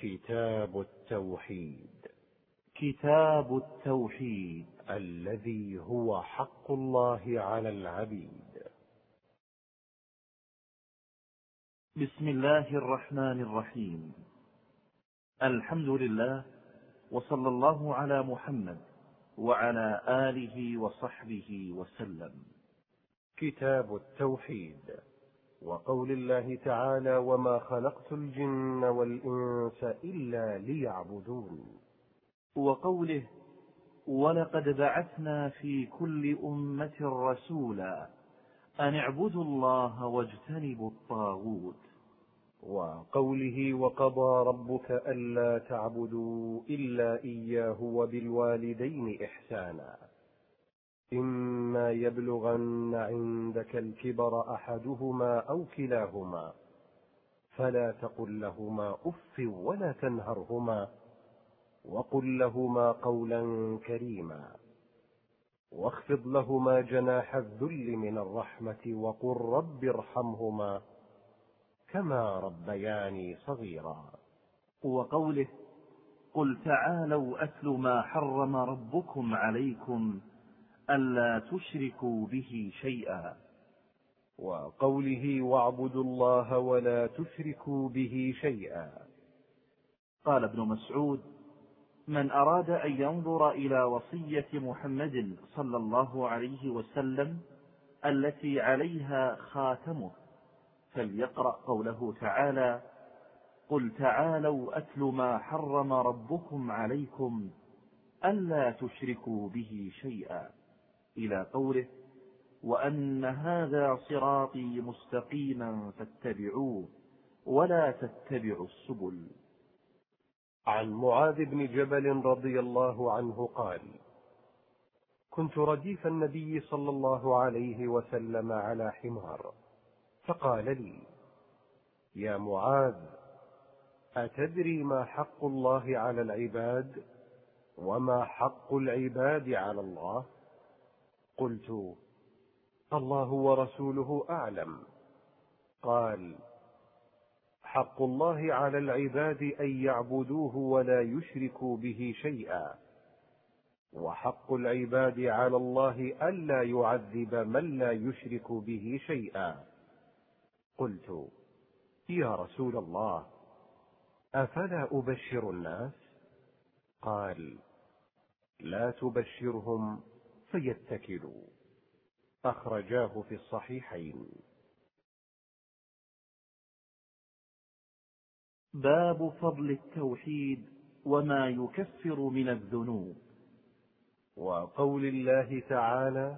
كتاب التوحيد. كتاب التوحيد الذي هو حق الله على العبيد. بسم الله الرحمن الرحيم. الحمد لله، وصلى الله على محمد وعلى آله وصحبه وسلم. كتاب التوحيد. وقول الله تعالى: وما خلقت الجن والإنس إلا ليعبدون. وقوله: ولقد بعثنا في كل أمة رسولا أن اعبدوا الله واجتنبوا الطاغوت. وقوله: وقضى ربك ألا تعبدوا إلا إياه وبالوالدين إحسانا. إما يبلغن عندك الكبر أحدهما أو كلاهما فلا تقل لهما أف ولا تنهرهما وقل لهما قولا كريما، واخفض لهما جناح الذل من الرحمة وقل رب ارحمهما كما ربياني صغيرا. وقوله: قل تعالوا أتل ما حرم ربكم عليكم ألا تشركوا به شيئا. وقوله: واعبدوا الله ولا تشركوا به شيئا. قال ابن مسعود: من أراد أن ينظر إلى وصية محمد صلى الله عليه وسلم التي عليها خاتمه فليقرأ قوله تعالى: قل تعالوا أتل ما حرم ربكم عليكم ألا تشركوا به شيئا، إلى قوله: وأن هذا صراطي مستقيما فاتبعوه ولا تتبعوا السبل. عن معاذ بن جبل رضي الله عنه قال: كنت رديف النبي صلى الله عليه وسلم على حمار، فقال لي: يا معاذ، أتدري ما حق الله على العباد وما حق العباد على الله؟ قلت: الله ورسوله أعلم. قال: حق الله على العباد أن يعبدوه ولا يشركوا به شيئا، وحق العباد على الله ألا يعذب من لا يشرك به شيئا. قلت: يا رسول الله، أفلا أبشر الناس؟ قال: لا تبشرهم فيتكلوا. أخرجاه في الصحيحين. باب فضل التوحيد وما يكفر من الذنوب. وقول الله تعالى: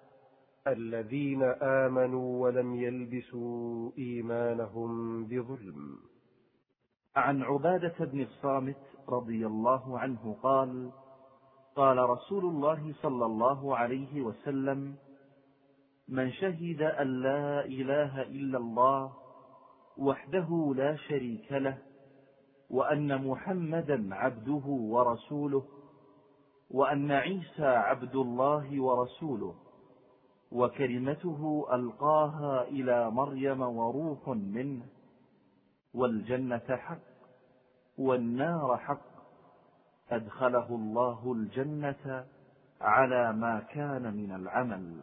الذين آمنوا ولم يلبسوا إيمانهم بظلم. عن عبادة بن الصامت رضي الله عنه قال: قال رسول الله صلى الله عليه وسلم: من شهد أن لا إله إلا الله وحده لا شريك له وأن محمدا عبده ورسوله وأن عيسى عبد الله ورسوله وكلمته ألقاها إلى مريم وروح منه، والجنة حق والنار حق، أدخله الله الجنة على ما كان من العمل.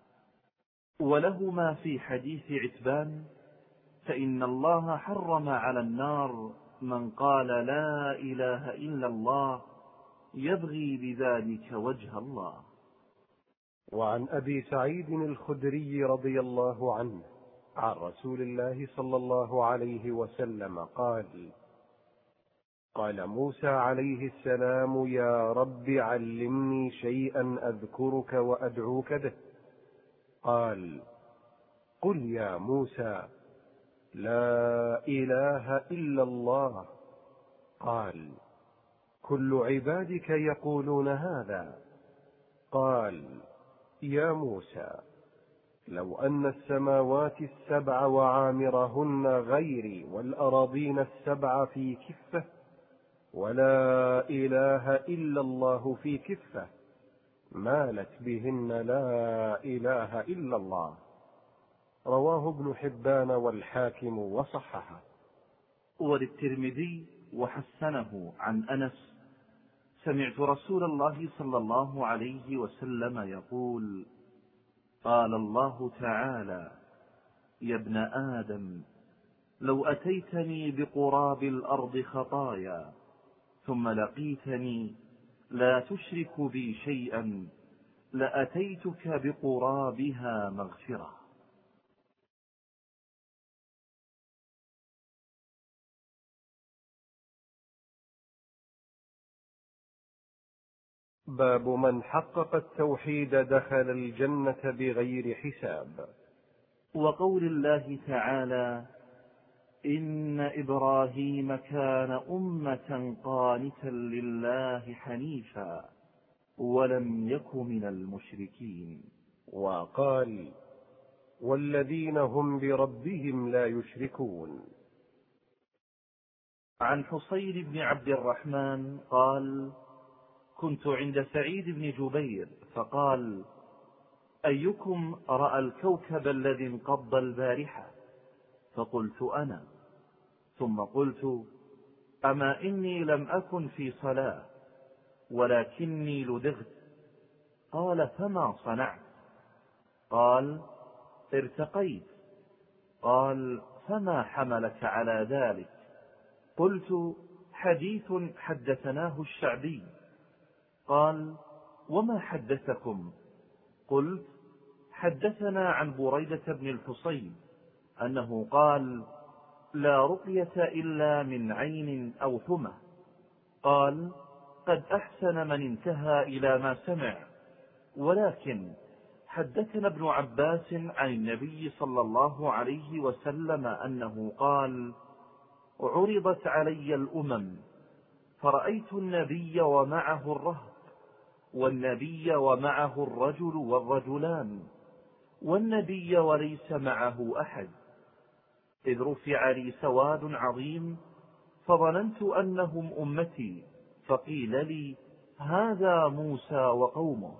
ولهما في حديث عتبان: فإن الله حرم على النار من قال لا إله إلا الله يبغي بذلك وجه الله. وعن أبي سعيد الخدري رضي الله عنه عن رسول الله صلى الله عليه وسلم قال: قال موسى عليه السلام: يا رب علمني شيئا أذكرك وأدعوك به. قال: قل يا موسى: لا إله إلا الله. قال: كل عبادك يقولون هذا. قال: يا موسى، لو أن السماوات السبع وعامرهن غيري والأراضين السبع في كفة ولا إله إلا الله في كفة مالت بهن لا إله إلا الله. رواه ابن حبان والحاكم وصححه. وللترمذي وحسنه عن أنس: سمعت رسول الله صلى الله عليه وسلم يقول: قال الله تعالى: يا ابن آدم، لو أتيتني بقراب الأرض خطايا ثم لقيتني لا تشرك بي شيئا لأتيتك بقرابها مغفرة. باب من حقق التوحيد دخل الجنة بغير حساب. وقول الله تعالى: إن إبراهيم كان أمة قانتا لله حنيفا ولم يك من المشركين. وقال: والذين هم بربهم لا يشركون. عن حصين بن عبد الرحمن قال: كنت عند سعيد بن جبير فقال: أيكم رأى الكوكب الذي انقض البارحة؟ فقلت: أنا. ثم قلت: أما إني لم أكن في صلاة ولكني لدغت. قال: فما صنعت؟ قال: ارتقيت. قال: فما حملك على ذلك؟ قلت: حديث حدثناه الشعبي. قال: وما حدثكم؟ قلت: حدثنا عن بريدة بن الحصين أنه قال: لا رقية إلا من عين أو حمى. قال: قد أحسن من انتهى إلى ما سمع، ولكن حدثنا ابن عباس عن النبي صلى الله عليه وسلم أنه قال: عرضت علي الأمم فرأيت النبي ومعه الرهط، والنبي ومعه الرجل والرجلان، والنبي وليس معه أحد، إذ رفع لي سواد عظيم فظننت أنهم أمتي، فقيل لي: هذا موسى وقومه.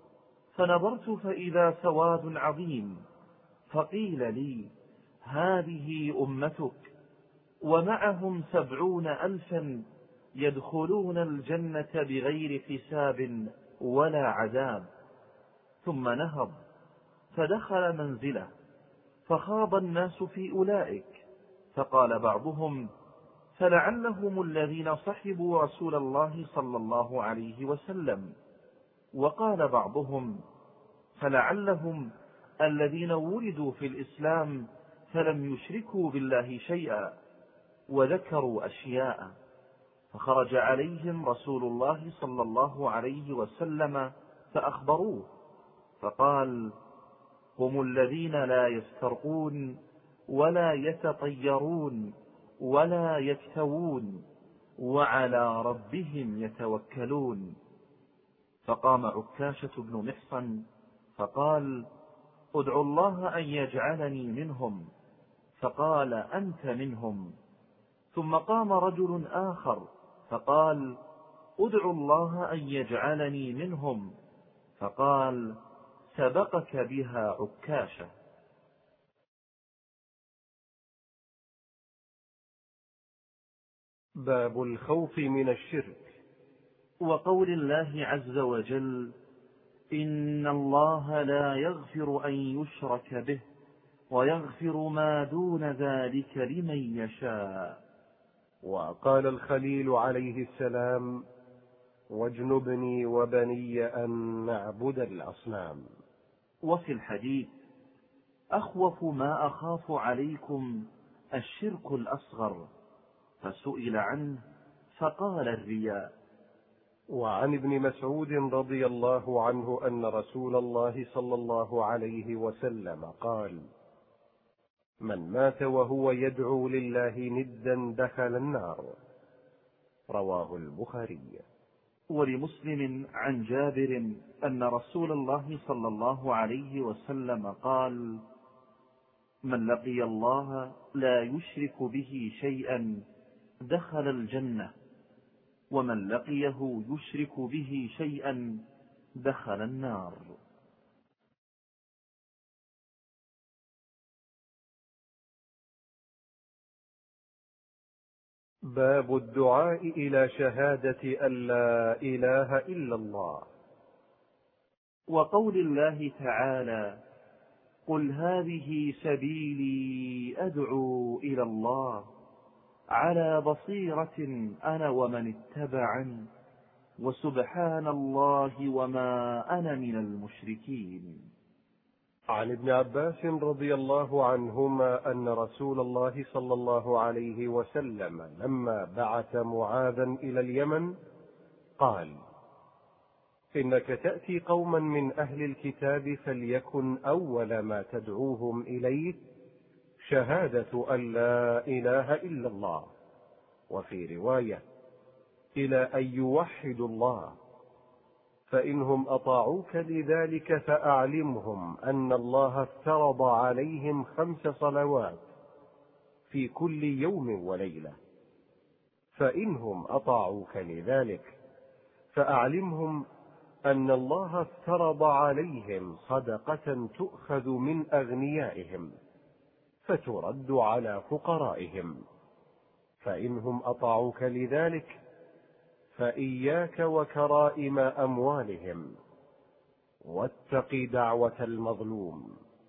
فنظرت فإذا سواد عظيم، فقيل لي: هذه أمتك، ومعهم 70,000 يدخلون الجنة بغير حساب ولا عذاب. ثم نهض فدخل منزله، فخاض الناس في أولئك، فقال بعضهم: فلعلهم الذين صحبوا رسول الله صلى الله عليه وسلم. وقال بعضهم: فلعلهم الذين ولدوا في الإسلام فلم يشركوا بالله شيئا. وذكروا أشياء، فخرج عليهم رسول الله صلى الله عليه وسلم فأخبروه، فقال: هم الذين لا يسترقون ولا يتطيرون ولا يكتوون وعلى ربهم يتوكلون. فقام عكاشة بن محصن فقال: ادعوا الله أن يجعلني منهم. فقال: أنت منهم. ثم قام رجل آخر فقال: ادعوا الله أن يجعلني منهم. فقال: سبقك بها عكاشة. باب الخوف من الشرك. وقول الله عز وجل: إن الله لا يغفر أن يشرك به ويغفر ما دون ذلك لمن يشاء. وقال الخليل عليه السلام: واجنبني وبني أن نعبد الأصنام. وفي الحديث: أخوف ما أخاف عليكم الشرك الأصغر، فسئل عنه فقال: الرياء. وعن ابن مسعود رضي الله عنه أن رسول الله صلى الله عليه وسلم قال: من مات وهو يدعو لله ندا دخل النار. رواه البخاري. ولمسلم عن جابر أن رسول الله صلى الله عليه وسلم قال: من لقي الله لا يشرك به شيئا دخل الجنة، ومن لقيه يشرك به شيئا دخل النار. باب الدعاء إلى شهادة أن لا إله إلا الله. وقول الله تعالى: قل هذه سبيلي أدعو إلى الله على بصيرة أنا ومن اتبعني وسبحان الله وما أنا من المشركين. عن ابن عباس رضي الله عنهما أن رسول الله صلى الله عليه وسلم لما بعث معاذا إلى اليمن قال: إنك تأتي قوما من أهل الكتاب فليكن أول ما تدعوهم إليه شهادة أن لا إله إلا الله، وفي رواية إلى أن يوحدوا الله، فإنهم أطاعوك لذلك فأعلمهم أن الله افترض عليهم 5 صلوات في كل يوم وليلة، فإنهم أطاعوك لذلك فأعلمهم أن الله افترض عليهم صدقة تؤخذ من أغنيائهم فترد على فقرائهم، فإنهم أطاعوك لذلك فإياك وكرائم أموالهم، واتق دعوة المظلوم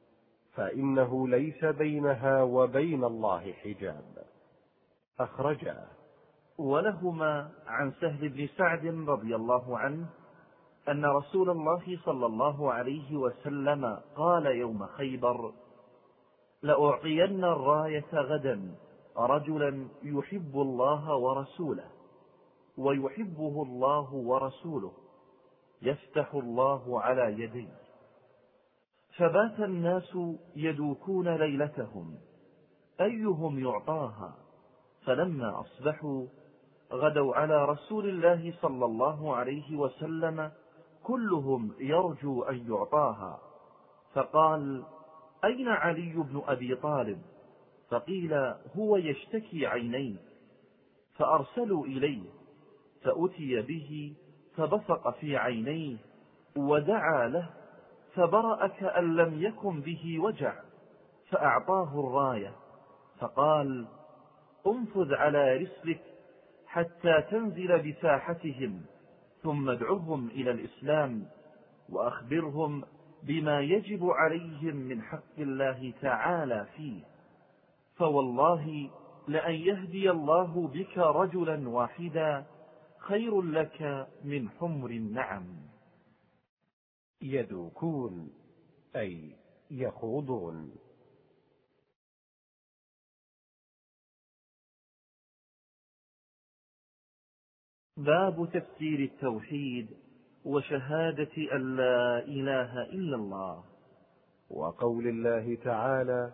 فإنه ليس بينها وبين الله حجاب. أخرجه. ولهما عن سهل بن سعد رضي الله عنه أن رسول الله صلى الله عليه وسلم قال يوم خيبر: لأعطين الراية غدا رجلا يحب الله ورسوله ويحبه الله ورسوله يفتح الله على يديه. فبات الناس يدوكون ليلتهم أيهم يعطاها، فلما أصبحوا غدوا على رسول الله صلى الله عليه وسلم كلهم يرجو أن يعطاها، فقال: أين علي بن أبي طالب؟ فقيل: هو يشتكي عينيه. فأرسلوا إليه فأتي به فبصق في عينيه ودعا له فبرأ كأن لم يكن به وجع، فأعطاه الراية فقال: انفذ على رسلك حتى تنزل بساحتهم، ثم ادعهم إلى الإسلام وأخبرهم بما يجب عليهم من حق الله تعالى فيه، فوالله لأن يهدي الله بك رجلا واحدا خير لك من حمر النعم. يدوكون أي يخوضون. باب تفسير التوحيد وشهادة أن لا إله إلا الله. وقول الله تعالى: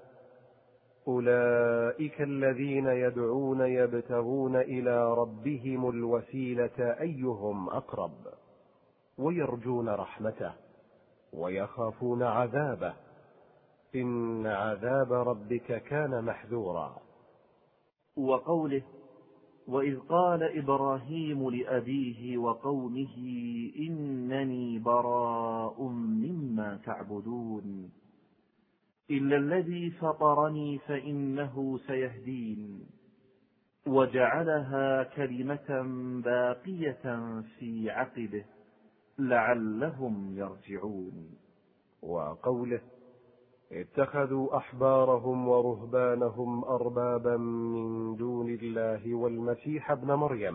أولئك الذين يدعون يبتغون إلى ربهم الوسيلة أيهم أقرب ويرجون رحمته ويخافون عذابه إن عذاب ربك كان محذورا. وقوله: وإذ قال إبراهيم لأبيه وقومه إنني براء مما تعبدون إلا الذي فطرني فإنه سيهدين، وجعلها كلمة باقية في عقبه لعلهم يرجعون. وقوله: اتخذوا أحبارهم ورهبانهم أربابا من دون الله والمسيح ابن مريم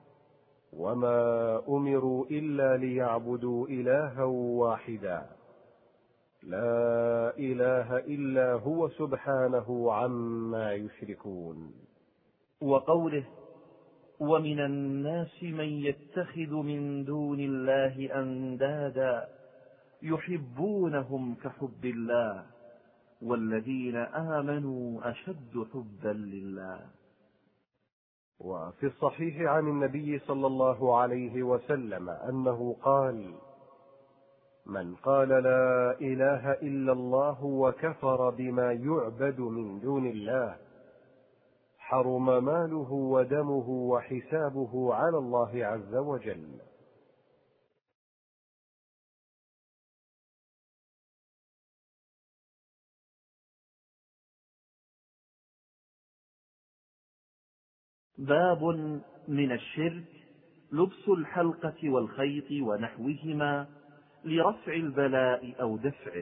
وما أمروا إلا ليعبدوا إلها واحدا لا إله إلا هو سبحانه عما يشركون. وقوله: ومن الناس من يتخذ من دون الله أندادا يحبونهم كحب الله والذين آمنوا أشد حبا لله. وفي الصحيح عن النبي صلى الله عليه وسلم أنه قال: من قال لا إله إلا الله وكفر بما يعبد من دون الله حرم ماله ودمه وحسابه على الله عز وجل. باب من الشرك لبس الحلقة والخيط ونحوهما لرفع البلاء أو دفعه.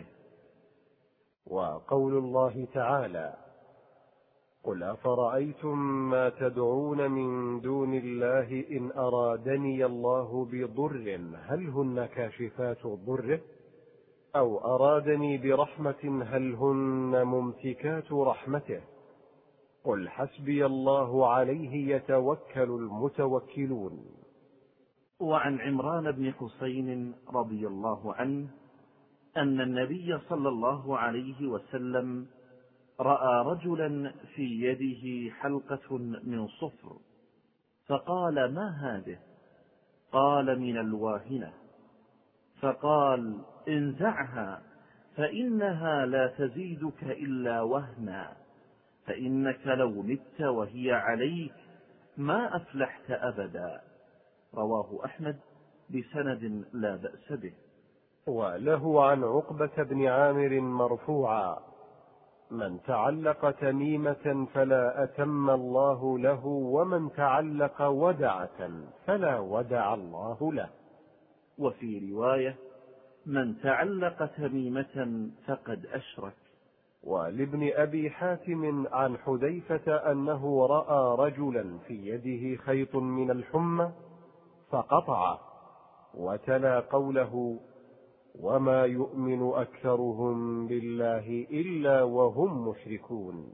وقول الله تعالى: قل أفرأيتم ما تدعون من دون الله إن أرادني الله بضر هل هن كاشفات ضره أو أرادني برحمة هل هن ممسكات رحمته قل حسبي الله عليه يتوكل المتوكلون. وعن عمران بن حسين رضي الله عنه أن النبي صلى الله عليه وسلم رأى رجلا في يده حلقة من صفر فقال: ما هذه؟ قال: من الواهنة. فقال: انزعها فإنها لا تزيدك إلا وهنا، فإنك لو مت وهي عليك ما أفلحت أبدا. رواه أحمد بسند لا بأس به. وله عن عقبة بن عامر مرفوعا: من تعلق تميمة فلا أتم الله له ومن تعلق ودعة فلا ودع الله له. وفي رواية: من تعلق تميمة فقد أشرك. ولابن أبي حاتم عن حذيفة أنه رأى رجلا في يده خيط من الحمى فقطعه وتلا قوله: وما يؤمن أكثرهم بالله إلا وهم مشركون.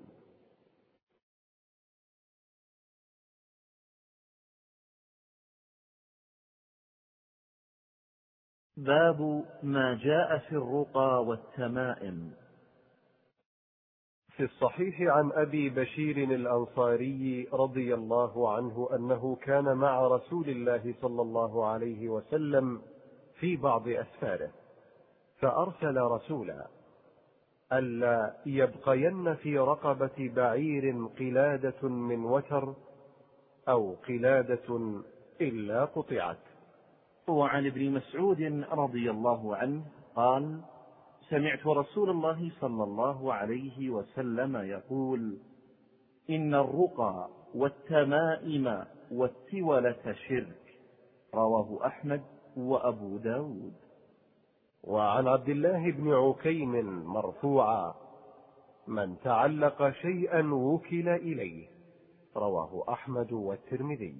باب ما جاء في الرقى والتمائم. في الصحيح عن أبي بشير الأنصاري رضي الله عنه أنه كان مع رسول الله صلى الله عليه وسلم في بعض أسفاره، فأرسل رسولا ألا يبقين في رقبة بعير قلادة من وتر أو قلادة إلا قطعت. وعن ابن مسعود رضي الله عنه قال: سمعت رسول الله صلى الله عليه وسلم يقول: إن الرقى والتمائم والتولة شرك. رواه أحمد وأبو داود. وعن عبد الله بن عكيم مرفوعا: من تعلق شيئا وكل إليه. رواه أحمد والترمذي.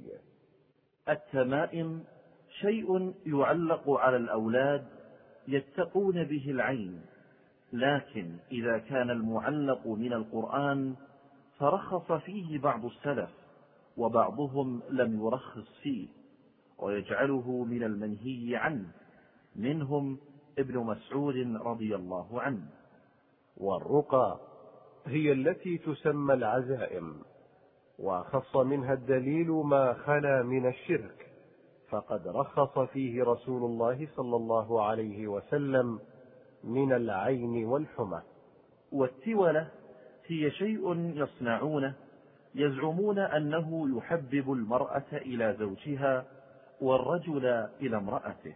التمائم شيء يعلق على الأولاد يتقون به العين، لكن إذا كان المعلق من القرآن فرخص فيه بعض السلف، وبعضهم لم يرخص فيه ويجعله من المنهي عنه، منهم ابن مسعود رضي الله عنه. والرقى هي التي تسمى العزائم، وخص منها الدليل ما خلا من الشرك، فقد رخص فيه رسول الله صلى الله عليه وسلم من العين والحمى. والتولة هي شيء يصنعونه يزعمون أنه يحبب المرأة إلى زوجها والرجل إلى امرأته.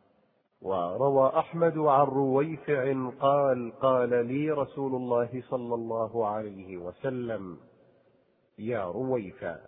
وروى أحمد عن رويفع قال: قال لي رسول الله صلى الله عليه وسلم: يا رويفع،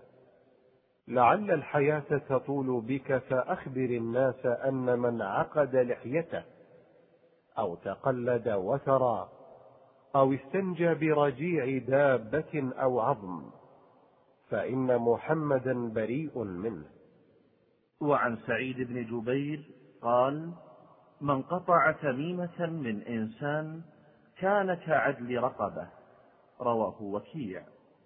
لعل الحياة تطول بك، فأخبر الناس أن من عقد لحيته أو تقلد وترا أو استنجى برجيع دابة أو عظم فإن محمدا بريء منه. وعن سعيد بن جبير قال: من قطع تميمة من إنسان كان كعدل رقبة. رواه وكيع.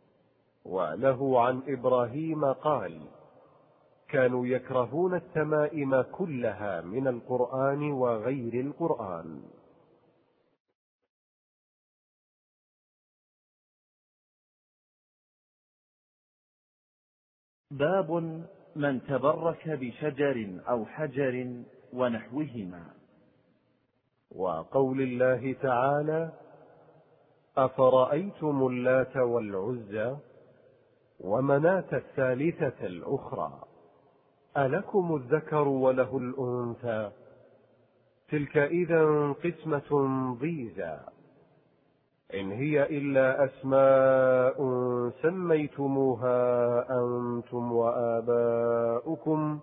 وله عن إبراهيم قال: كانوا يكرهون التمائم كلها من القرآن وغير القرآن. باب من تبرك بشجر أو حجر ونحوهما. وقول الله تعالى: أفرأيتم اللات والعزى ومناة الثالثة الأخرى ألكم الذكر وله الأنثى تلك إذا قسمة ضيزى إن هي إلا أسماء سميتموها أنتم وآباؤكم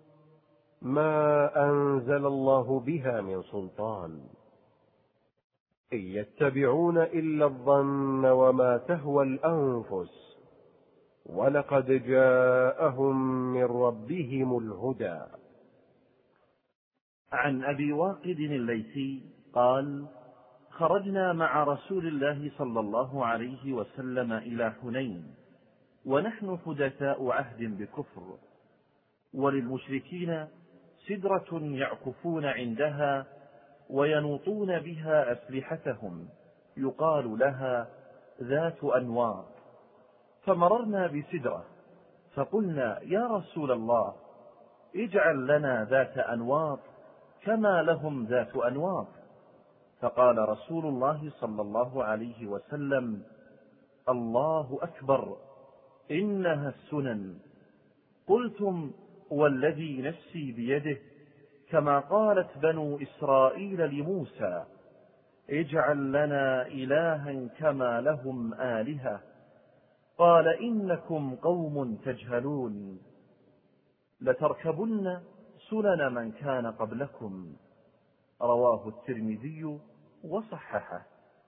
ما أنزل الله بها من سلطان إن يتبعون إلا الظن وما تهوى الأنفس ولقد جاءهم من ربهم الهدى. عن أبي واقد الليثي قال: خرجنا مع رسول الله صلى الله عليه وسلم إلى حنين ونحن حدثاء عهد بكفر، وللمشركين سدرة يعكفون عندها وينوطون بها أسلحتهم يقال لها ذات أنواط، فمررنا بسدرة فقلنا: يا رسول الله، اجعل لنا ذات أنواط كما لهم ذات أنواط. فقال رسول الله صلى الله عليه وسلم: الله أكبر، إنها السنن. قلتم: والذي نفسي بيده، كما قالت بنو إسرائيل لموسى: اجعل لنا إلها كما لهم آلهة. قال: إنكم قوم تجهلون، لتركبن سنن من كان قبلكم. رواه الترمذي وصححه.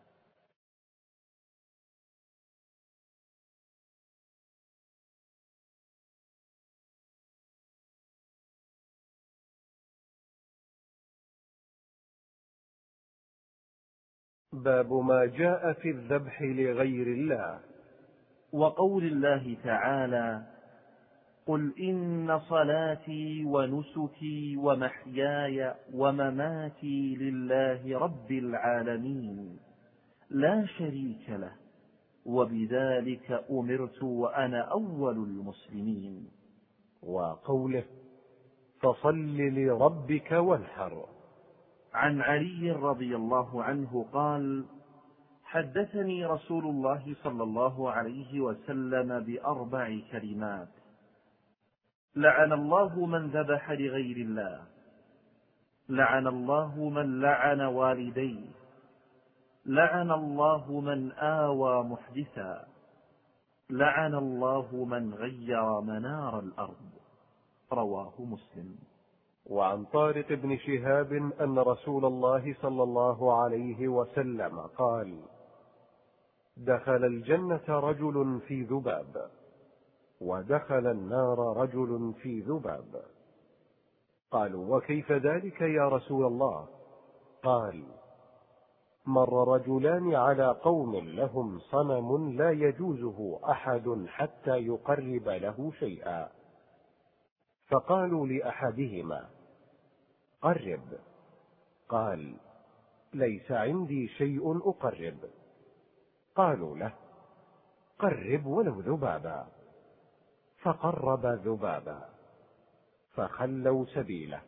باب ما جاء في الذبح لغير الله. وقول الله تعالى: قل إن صلاتي ونسكي ومحياي ومماتي لله رب العالمين لا شريك له وبذلك أمرت وأنا أول المسلمين. وقوله: فصل لربك وانحر. عن علي رضي الله عنه قال: حدثني رسول الله صلى الله عليه وسلم بأربع كلمات: لعن الله من ذبح لغير الله، لعن الله من لعن والديه، لعن الله من آوى محدثا، لعن الله من غير منار الأرض. رواه مسلم. وعن طارق بن شهاب أن رسول الله صلى الله عليه وسلم قال: دخل الجنة رجل في ذباب، ودخل النار رجل في ذباب. قالوا: وكيف ذلك يا رسول الله؟ قال: مر رجلان على قوم لهم صنم لا يجوزه أحد حتى يقرب له شيئا، فقالوا لأحدهما: قرب. قال: ليس عندي شيء أقرب. قالوا له: قرب ولو ذبابا. فقرب ذبابا، فخلوا سبيله،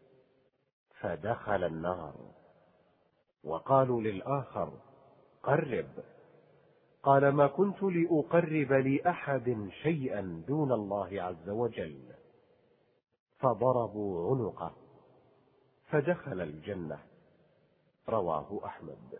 فدخل النار. وقالوا للآخر: قرب. قال: ما كنت لأقرب لأحد شيئا دون الله عز وجل. فضربوا عنقه، فدخل الجنة. رواه أحمد.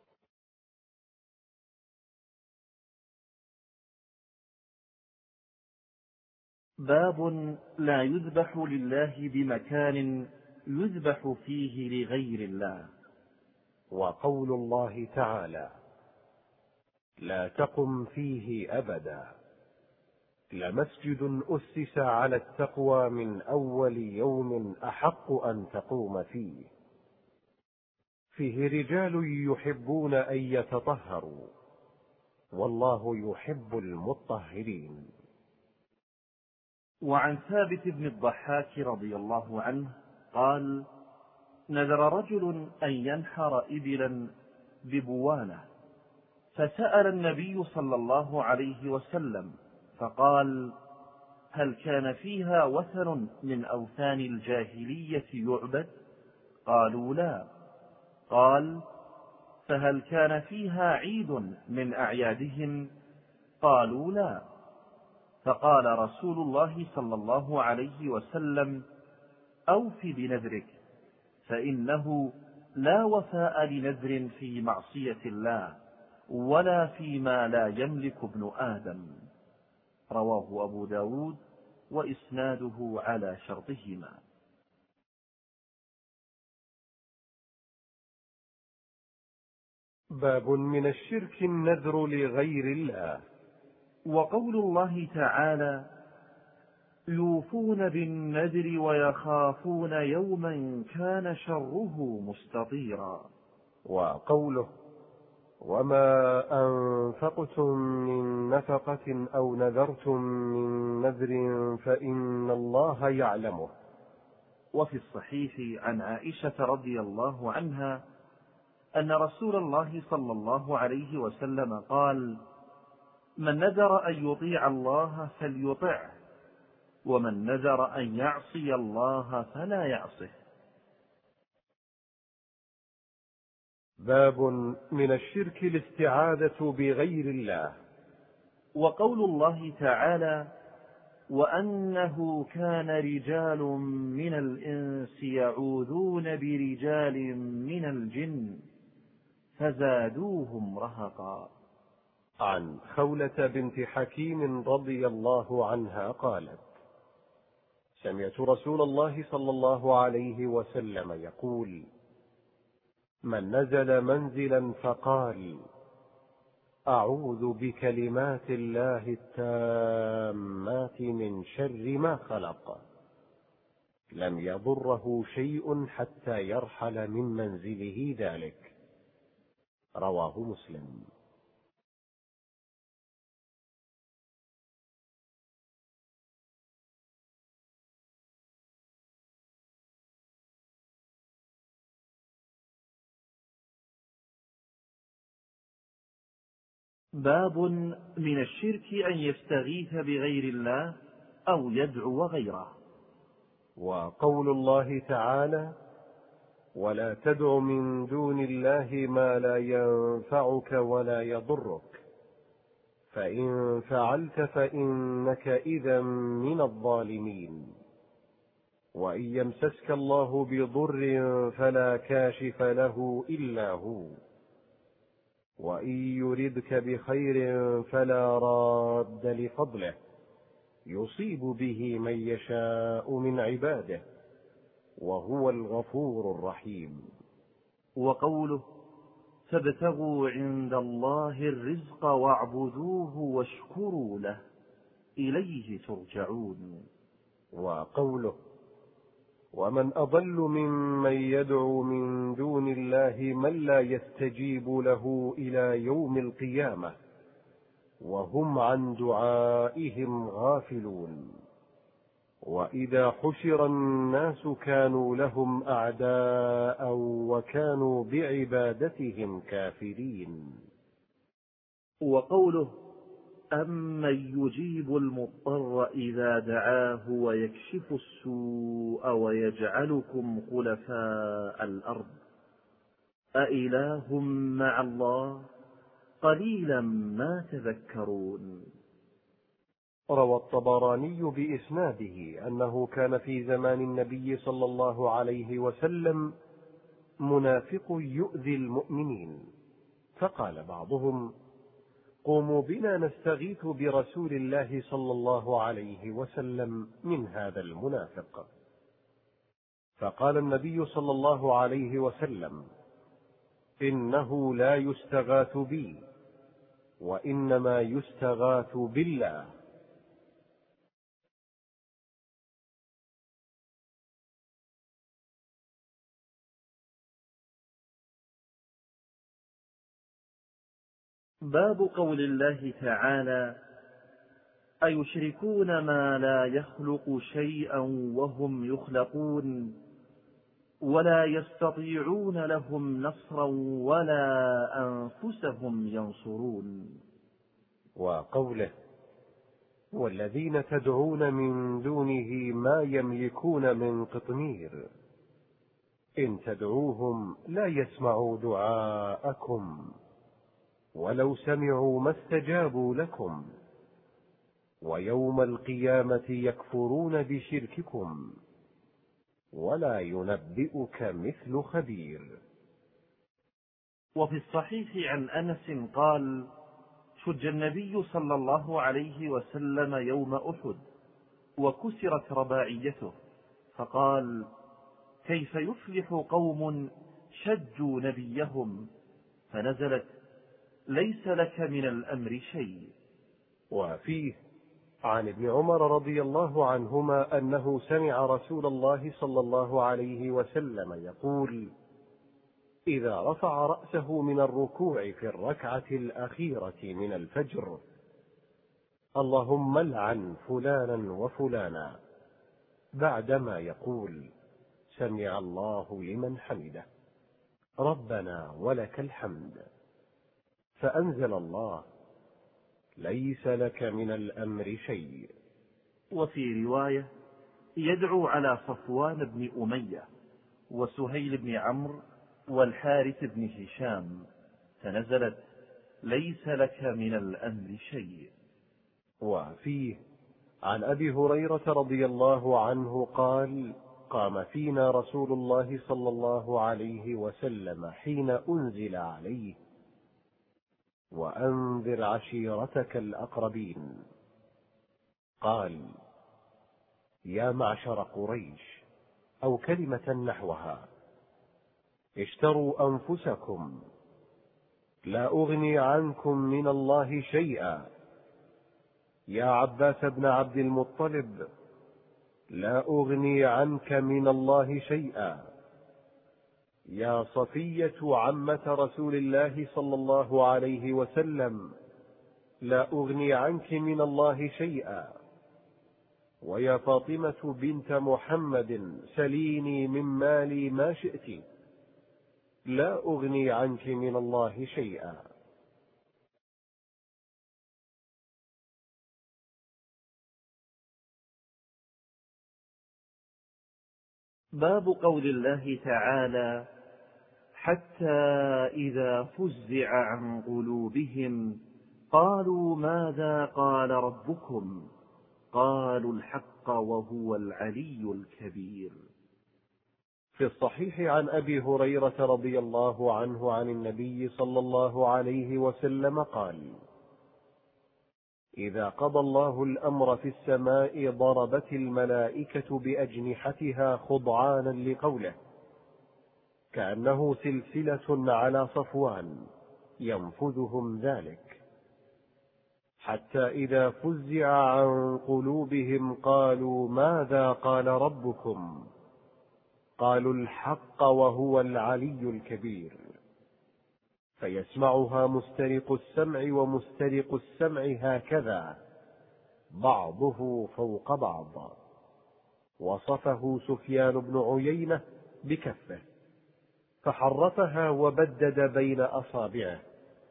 باب لا يذبح لله بمكان يذبح فيه لغير الله. وقول الله تعالى: لا تقم فيه أبدا، لمسجد أسس على التقوى من أول يوم أحق أن تقوم فيه، فيه رجال يحبون أن يتطهروا، والله يحب المطهرين. وعن ثابت بن الضحاك رضي الله عنه قال: نذر رجل أن ينحر إبلا ببوانة، فسأل النبي صلى الله عليه وسلم فقال: هل كان فيها وثن من أوثان الجاهلية يعبد؟ قالوا: لا. قال: فهل كان فيها عيد من أعيادهم؟ قالوا: لا. فقال رسول الله صلى الله عليه وسلم: أوف بنذرك، فإنه لا وفاء لنذر في معصية الله، ولا فيما لا يملك ابن آدم. رواه أبو داود وإسناده على شرطهما. باب من الشرك النذر لغير الله. وقول الله تعالى: يوفون بالنذر ويخافون يوما كان شره مستطيرا. وقوله: وما أنفقتم من نفقة أو نذرتم من نذر فإن الله يعلمه. وفي الصحيح عن عائشة رضي الله عنها أن رسول الله صلى الله عليه وسلم قال: من نذر أن يطيع الله فليطعه، ومن نذر أن يعصي الله فلا يعصه. باب من الشرك الاستعاذة بغير الله. وقول الله تعالى: وأنه كان رجال من الإنس يعوذون برجال من الجن فزادوهم رهقا. عن خولة بنت حكيم رضي الله عنها قالت: سمعت رسول الله صلى الله عليه وسلم يقول: من نزل منزلا فقال: أعوذ بكلمات الله التامات من شر ما خلق، لم يضره شيء حتى يرحل من منزله ذلك. رواه مسلم. باب من الشرك أن يستغيث بغير الله أو يدعو غيره. وقول الله تعالى: ولا تدع من دون الله ما لا ينفعك ولا يضرك، فإن فعلت فإنك إذا من الظالمين. وإن يمسسك الله بضر فلا كاشف له إلا هو، وإن يردك بخير فلا راد لفضله، يصيب به من يشاء من عباده، وهو الغفور الرحيم. وقوله: فابتغوا عند الله الرزق واعبدوه واشكروا له إليه ترجعون. وقوله: ومن أضل ممن يدعو من دون الله من لا يستجيب له إلى يوم القيامة وهم عن دعائهم غافلون. وإذا حشر الناس كانوا لهم أعداء وكانوا بعبادتهم كافرين. وقوله: أمن يجيب المضطر إذا دعاه ويكشف السوء ويجعلكم خلفاء الأرض أإله مع الله قليلا ما تذكرون. روى الطبراني بإسناده أنه كان في زمان النبي صلى الله عليه وسلم منافق يؤذي المؤمنين، فقال بعضهم: قوموا بنا نستغيث برسول الله صلى الله عليه وسلم من هذا المنافق. فقال النبي صلى الله عليه وسلم: إنه لا يستغاث بي، وإنما يستغاث بالله. باب قول الله تعالى: أيشركون ما لا يخلق شيئا وهم يخلقون ولا يستطيعون لهم نصرا ولا أنفسهم ينصرون. وقوله: والذين تدعون من دونه ما يملكون من قطمير، إن تدعوهم لا يسمعوا دعاءكم ولو سمعوا ما استجابوا لكم، ويوم القيامة يكفرون بشرككم، ولا ينبئك مثل خبير. وفي الصحيح عن أنس قال: شج النبي صلى الله عليه وسلم يوم أحد وكسرت رباعيته، فقال: كيف يفلح قوم شجوا نبيهم؟ فنزلت: ليس لك من الأمر شيء. وفيه عن ابن عمر رضي الله عنهما أنه سمع رسول الله صلى الله عليه وسلم يقول: إذا رفع رأسه من الركوع في الركعة الأخيرة من الفجر: اللهم لعن فلانا وفلانا، بعدما يقول: سمع الله لمن حمده، ربنا ولك الحمد، فأنزل الله: ليس لك من الأمر شيء. وفي رواية: يدعو على صفوان بن أمية وسهيل بن عمرو والحارث بن هشام، فنزلت: ليس لك من الأمر شيء. وفيه عن أبي هريرة رضي الله عنه قال: قام فينا رسول الله صلى الله عليه وسلم حين أنزل عليه: وأنذر عشيرتك الأقربين. قال: يا معشر قريش، أو كلمة نحوها: اشتروا أنفسكم، لا أغني عنكم من الله شيئا. يا عباس بن عبد المطلب، لا أغني عنك من الله شيئا. يا صفية عمة رسول الله صلى الله عليه وسلم، لا أغني عنك من الله شيئا. ويا فاطمة بنت محمد، سليني من مالي ما شئت، لا أغني عنك من الله شيئا. باب قول الله تعالى: حتى إذا فزع عن قلوبهم قالوا ماذا قال ربكم؟ قالوا الحق وهو العلي الكبير. في الصحيح عن أبي هريرة رضي الله عنه عن النبي صلى الله عليه وسلم قال: إذا قضى الله الأمر في السماء ضربت الملائكة بأجنحتها خضعانا لقوله، كأنه سلسلة على صفوان ينفذهم ذلك، حتى إذا فزع عن قلوبهم قالوا ماذا قال ربكم؟ قالوا الحق وهو العلي الكبير. فيسمعها مسترق السمع ومسترق السمع هكذا، بعضه فوق بعض. وصفه سفيان بن عيينة بكفه، فحرفها وبدد بين أصابعه،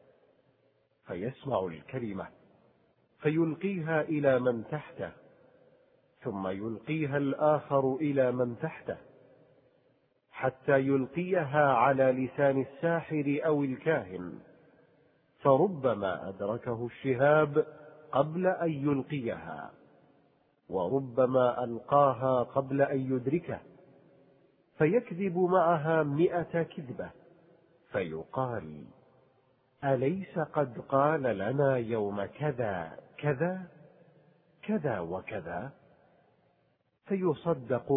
فيسمع الكلمة فيلقيها إلى من تحته، ثم يلقيها الآخر إلى من تحته، حتى يلقيها على لسان الساحر أو الكاهن، فربما أدركه الشهاب قبل أن يلقيها، وربما ألقاها قبل أن يدركه، فيكذب معها 100 كذبة، فيقال: أليس قد قال لنا يوم كذا كذا كذا وكذا؟ فيصدق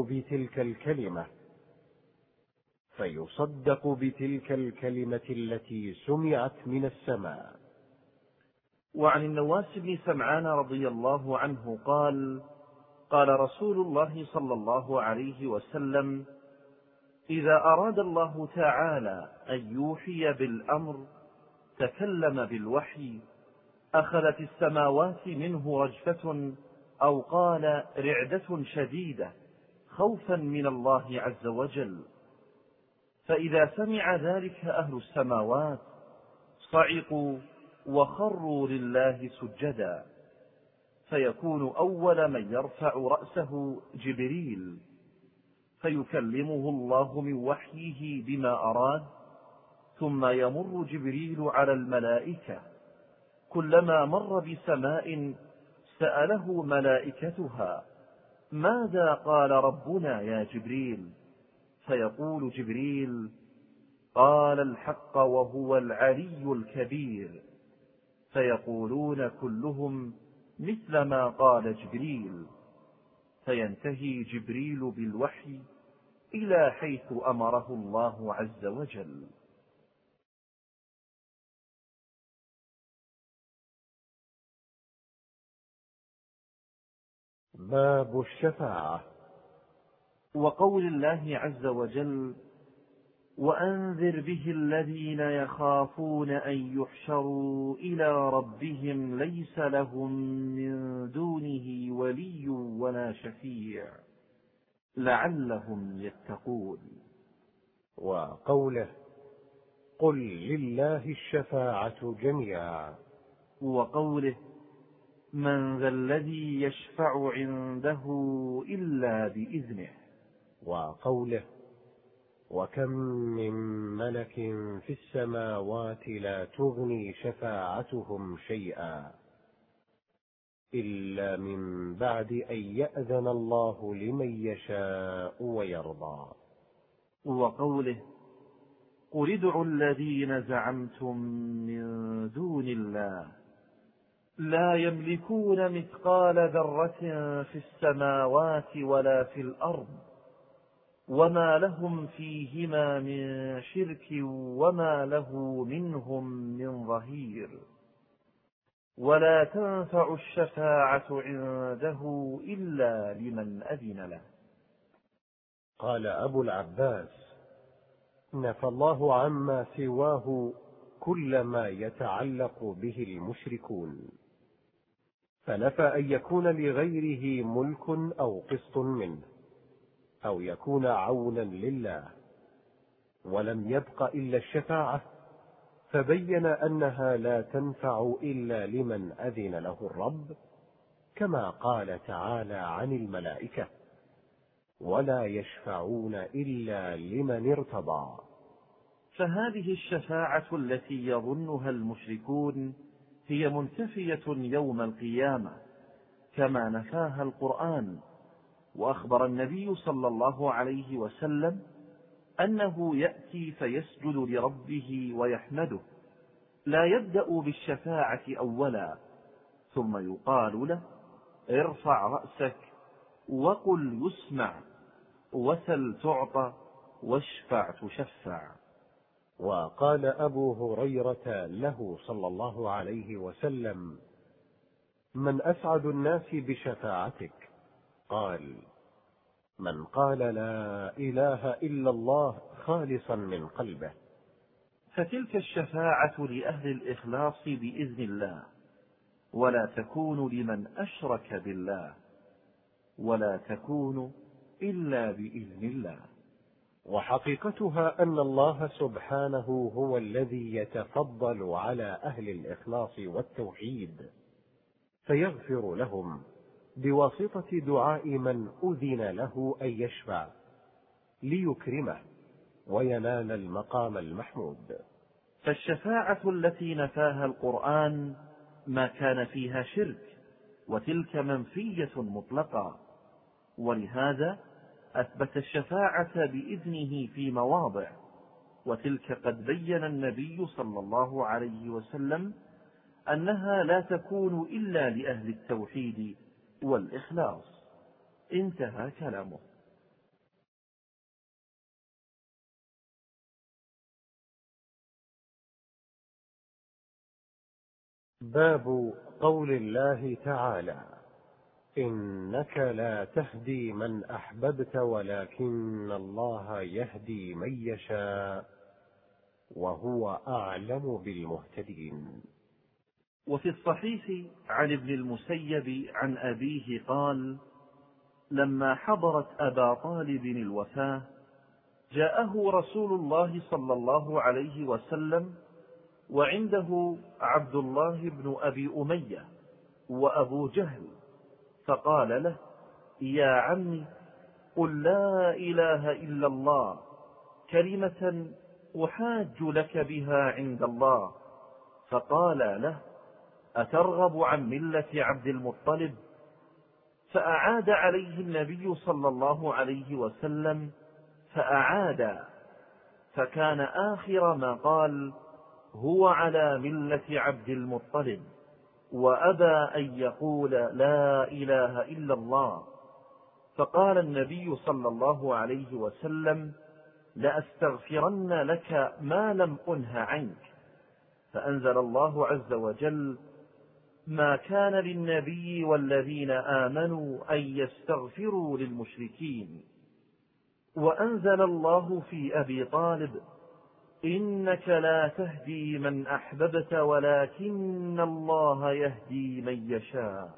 بتلك الكلمة التي سمعت من السماء. وعن النواس بن سمعان رضي الله عنه قال: قال رسول الله صلى الله عليه وسلم: إذا أراد الله تعالى أن يوحي بالأمر تكلم بالوحي، أخذت السماوات منه رجفة، أو قال رعدة شديدة، خوفا من الله عز وجل. فإذا سمع ذلك أهل السماوات صعقوا وخروا لله سجدا، فيكون أول من يرفع رأسه جبريل، فيكلمه الله من وحيه بما أراد، ثم يمر جبريل على الملائكة، كلما مر بسماء سأله ملائكتها: ماذا قال ربنا يا جبريل؟ فيقول جبريل: قال الحق وهو العلي الكبير. فيقولون كلهم مثل ما قال جبريل، فينتهي جبريل بالوحي إلى حيث أمره الله عز وجل. باب الشفاعة. وقول الله عز وجل: وأنذر به الذين يخافون أن يحشروا إلى ربهم ليس لهم من دونه ولي ولا شفيع لعلهم يتقون. وقوله: قل لله الشفاعة جميعا. وقوله: من ذا الذي يشفع عنده إلا بإذنه. وقوله: وكم من ملك في السماوات لا تغني شفاعتهم شيئا إلا من بعد أن يأذن الله لمن يشاء ويرضى. وقوله: قل ادعوا الذين زعمتم من دون الله لا يملكون مثقال ذرة في السماوات ولا في الأرض وما لهم فيهما من شرك وما له منهم من ظهير ولا تنفع الشفاعة عنده إلا لمن أذن له. قال أبو العباس: نفى الله عما سواه كل ما يتعلق به المشركون، فنفى أن يكون لغيره ملك أو قسط منه أو يكون عونا لله، ولم يبق إلا الشفاعة، فبين أنها لا تنفع إلا لمن أذن له الرب، كما قال تعالى عن الملائكة: ولا يشفعون إلا لمن ارتضى. فهذه الشفاعة التي يظنها المشركون هي منتفية يوم القيامة كما نفاها القرآن. وأخبر النبي صلى الله عليه وسلم أنه يأتي فيسجد لربه ويحمده، لا يبدأ بالشفاعة أولا، ثم يقال له: ارفع رأسك وقل يسمع وسل تعطى واشفع تشفع. وقال أبو هريرة له صلى الله عليه وسلم: من أسعد الناس بشفاعتك؟ قال: من قال لا إله إلا الله خالصا من قلبه. فتلك الشفاعة لأهل الإخلاص بإذن الله، ولا تكون لمن أشرك بالله، ولا تكون إلا بإذن الله. وحقيقتها أن الله سبحانه هو الذي يتفضل على أهل الإخلاص والتوحيد، فيغفر لهم بواسطة دعاء من أذن له أن يشفع ليكرمه وينال المقام المحمود. فالشفاعة التي نفاها القرآن ما كان فيها شرك، وتلك منفية مطلقة، ولهذا أثبت الشفاعة بإذنه في مواضع، وتلك قد بين النبي صلى الله عليه وسلم أنها لا تكون إلا لأهل التوحيد والإخلاص. انتهى كلامه. باب قول الله تعالى: إنك لا تهدي من أحببت ولكن الله يهدي من يشاء وهو أعلم بالمهتدين. وفي الصحيح عن ابن المسيب عن أبيه قال: لما حضرت أبا طالب الوفاة جاءه رسول الله صلى الله عليه وسلم وعنده عبد الله بن أبي أمية وأبو جهل، فقال له: يا عمي، قل لا إله إلا الله كلمة أحاج لك بها عند الله. فقال له: أترغب عن ملة عبد المطلب؟ فأعاد عليه النبي صلى الله عليه وسلم فأعاد، فكان آخر ما قال: هو على ملة عبد المطلب، وأبى أن يقول لا إله إلا الله. فقال النبي صلى الله عليه وسلم: لأستغفرن لك ما لم أنه عنك. فأنزل الله عز وجل: ما كان للنبي والذين آمنوا أن يستغفروا للمشركين. وأنزل الله في أبي طالب: إنك لا تهدي من أحببت ولكن الله يهدي من يشاء.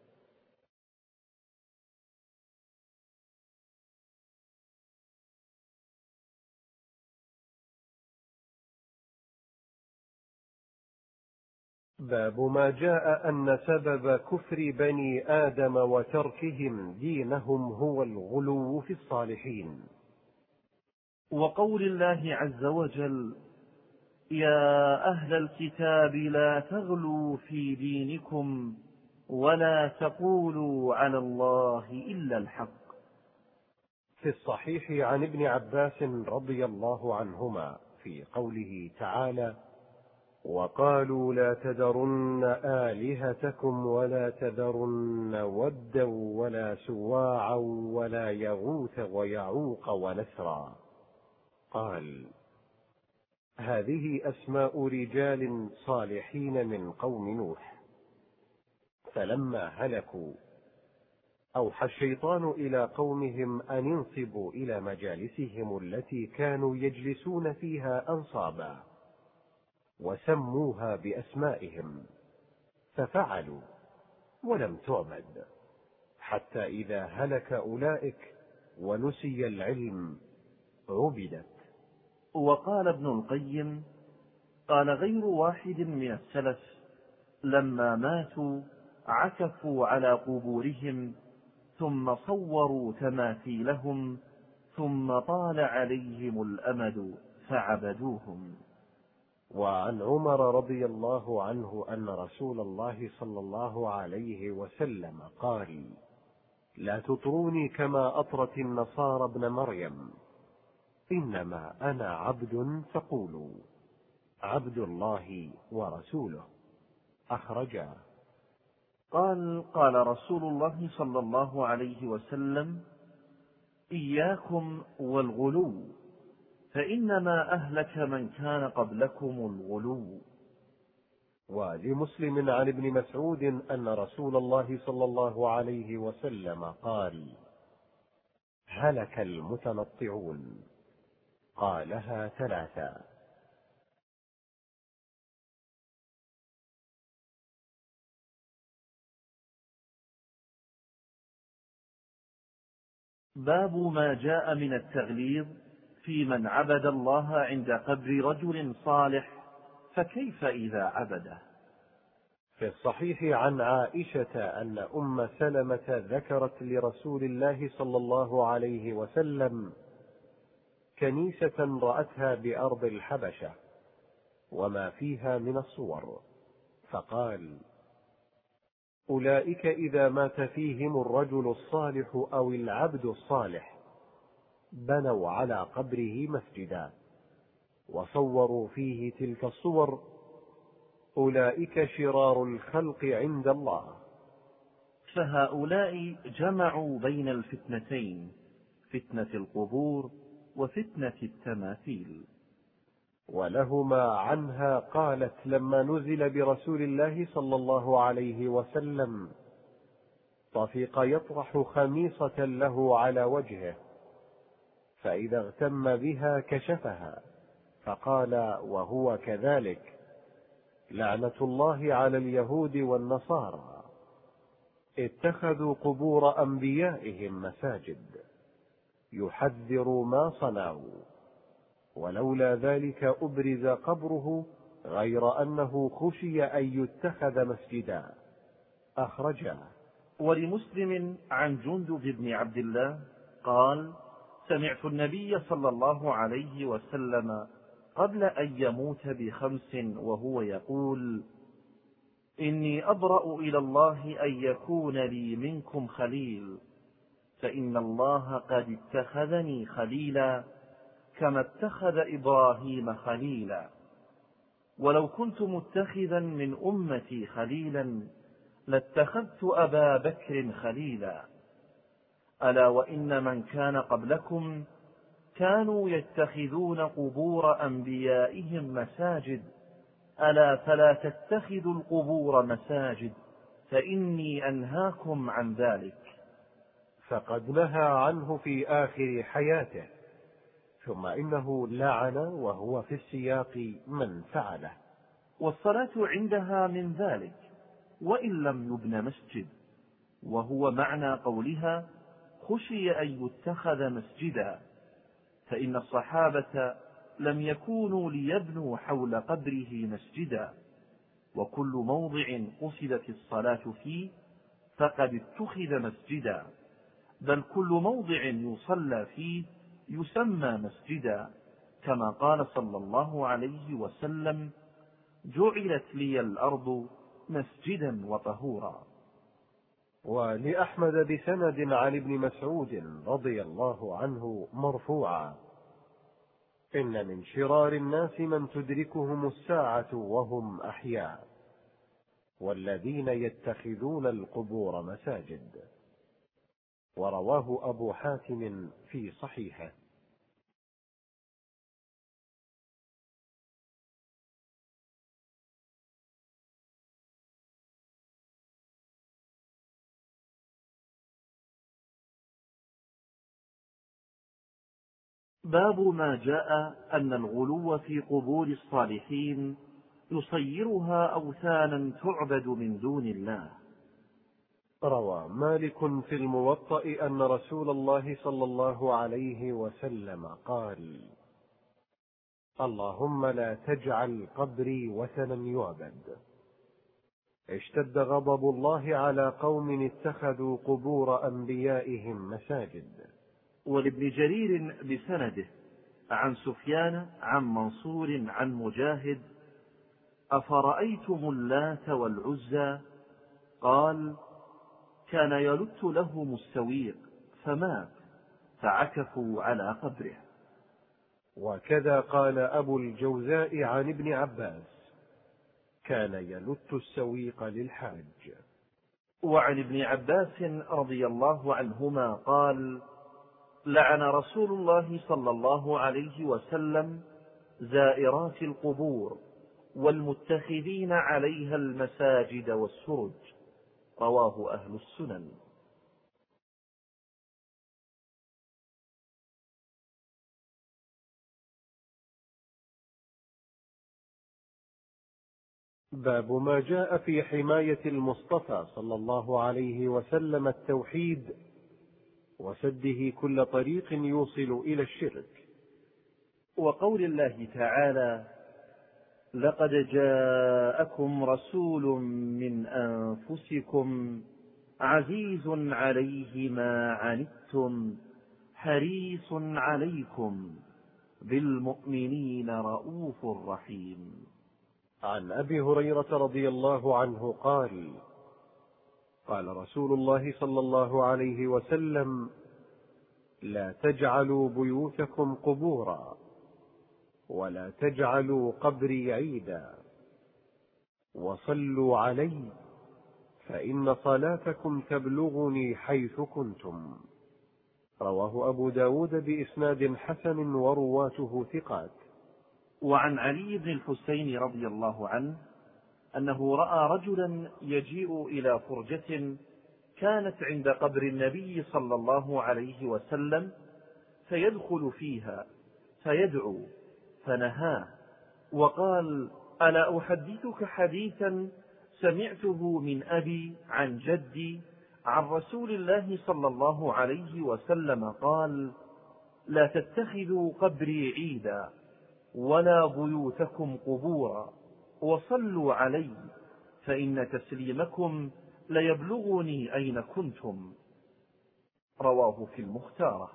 باب ما جاء أن سبب كفر بني آدم وتركهم دينهم هو الغلو في الصالحين. وقول الله عز وجل: يا أهل الكتاب لا تغلوا في دينكم ولا تقولوا على الله إلا الحق. في الصحيح عن ابن عباس رضي الله عنهما في قوله تعالى: وقالوا لا تذرن آلهتكم ولا تذرن ودا ولا سواعا ولا يغوث ويعوق ونسرا. قال: هذه أسماء رجال صالحين من قوم نوح، فلما هلكوا أوحى الشيطان إلى قومهم أن ينصبوا إلى مجالسهم التي كانوا يجلسون فيها أنصابا، وسموها بأسمائهم، ففعلوا ولم تعبد، حتى إذا هلك أولئك ونسي العلم عبدت. وقال ابن القيم: قال غير واحد من السلف: لما ماتوا عكفوا على قبورهم، ثم صوروا تماثيلهم، ثم طال عليهم الأمد فعبدوهم. وعن عمر رضي الله عنه أن رسول الله صلى الله عليه وسلم قال: لا تطروني كما أطرت النصارى ابن مريم، إنما أنا عبد فقولوا عبد الله ورسوله. أخرجا. قال رسول الله صلى الله عليه وسلم: إياكم والغلو، فإنما أهلك من كان قبلكم الغلو. ولمسلم عن ابن مسعود أن رسول الله صلى الله عليه وسلم قال: هلك المتنطعون. قالها ثلاثا. باب ما جاء من التغليظ في من عبد الله عند قبر رجل صالح، فكيف إذا عبده؟ في الصحيح عن عائشة أن أم سلمة ذكرت لرسول الله صلى الله عليه وسلم كنيسة رأتها بأرض الحبشة وما فيها من الصور، فقال: أولئك إذا مات فيهم الرجل الصالح أو العبد الصالح بنوا على قبره مسجدا وصوروا فيه تلك الصور، أولئك شرار الخلق عند الله. فهؤلاء جمعوا بين الفتنتين، فتنة القبور وفتنة التماثيل. ولهما عنها قالت: لما نزل برسول الله صلى الله عليه وسلم طفق يطرح خميصة له على وجهه، فإذا اغتم بها كشفها، فقال وهو كذلك: لعنة الله على اليهود والنصارى، اتخذوا قبور أنبيائهم مساجد، يحذر ما صنعوا، ولولا ذلك أبرز قبره غير أنه خشي أن يتخذ مسجدا. أخرجا. ولمسلم عن جندب بن عبد الله قال: سمعت النبي صلى الله عليه وسلم قبل أن يموت ب5 وهو يقول: إني أبرأ إلى الله أن يكون لي منكم خليل، فإن الله قد اتخذني خليلا، كما اتخذ إبراهيم خليلا. ولو كنت متخذا من أمتي خليلا لاتخذت أبا بكر خليلا. ألا وإن من كان قبلكم كانوا يتخذون قبور أنبيائهم مساجد، ألا فلا تتخذوا القبور مساجد فإني أنهاكم عن ذلك. فقد نهى عنه في آخر حياته، ثم إنه لعن وهو في السياق من فعله. والصلاة عندها من ذلك وإن لم يبن مسجد، وهو معنى قولها خشي أن يتخذ مسجدا، فإن الصحابة لم يكونوا ليبنوا حول قبره مسجدا، وكل موضع قصدت الصلاة فيه فقد اتخذ مسجدا، بل كل موضع يصلى فيه يسمى مسجدا، كما قال صلى الله عليه وسلم: جعلت لي الأرض مسجدا وطهورا. ولأحمد بسند عن ابن مسعود رضي الله عنه مرفوعا: إن من شرار الناس من تدركهم الساعة وهم أحياء، والذين يتخذون القبور مساجد. ورواه أبو حاتم في صحيحه. باب ما جاء أن الغلو في قبور الصالحين يصيرها أوثانا تعبد من دون الله. روى مالك في الموطأ أن رسول الله صلى الله عليه وسلم قال: اللهم لا تجعل قبري وثنا يعبد. اشتد غضب الله على قوم اتخذوا قبور أنبيائهم مساجد. ولابن جرير بسنده عن سفيان عن منصور عن مجاهد: أفرأيتم اللات والعزى؟ قال: كان يلت لهم السويق فمات فعكفوا على قبره. وكذا قال أبو الجوزاء عن ابن عباس: كان يلت السويق للحاج. وعن ابن عباس رضي الله عنهما قال: لعن رسول الله صلى الله عليه وسلم زائرات القبور والمتخذين عليها المساجد والسرج. رواه أهل السنن. باب ما جاء في حماية المصطفى صلى الله عليه وسلم التوحيد وسده كل طريق يوصل إلى الشرك. وقول الله تعالى: لقد جاءكم رسول من أنفسكم عزيز عليه ما عنتم حريص عليكم بالمؤمنين رؤوف رحيم. عن أبي هريرة رضي الله عنه قال: قال رسول الله صلى الله عليه وسلم: لا تجعلوا بيوتكم قبورا، ولا تجعلوا قبري عيدا، وصلوا علي فإن صلاتكم تبلغني حيث كنتم. رواه أبو داود بإسناد حسن ورواته ثقات. وعن علي بن الحسين رضي الله عنه أنه رأى رجلا يجيء إلى فرجة كانت عند قبر النبي صلى الله عليه وسلم، فيدخل فيها فيدعو، فنهاه وقال: ألا أحدثك حديثا سمعته من أبي عن جدي عن رسول الله صلى الله عليه وسلم قال: لا تتخذوا قبري عيدا ولا بيوتكم قبورا، وصلوا علي فإن تسليمكم ليبلغني أين كنتم. رواه في المختارة.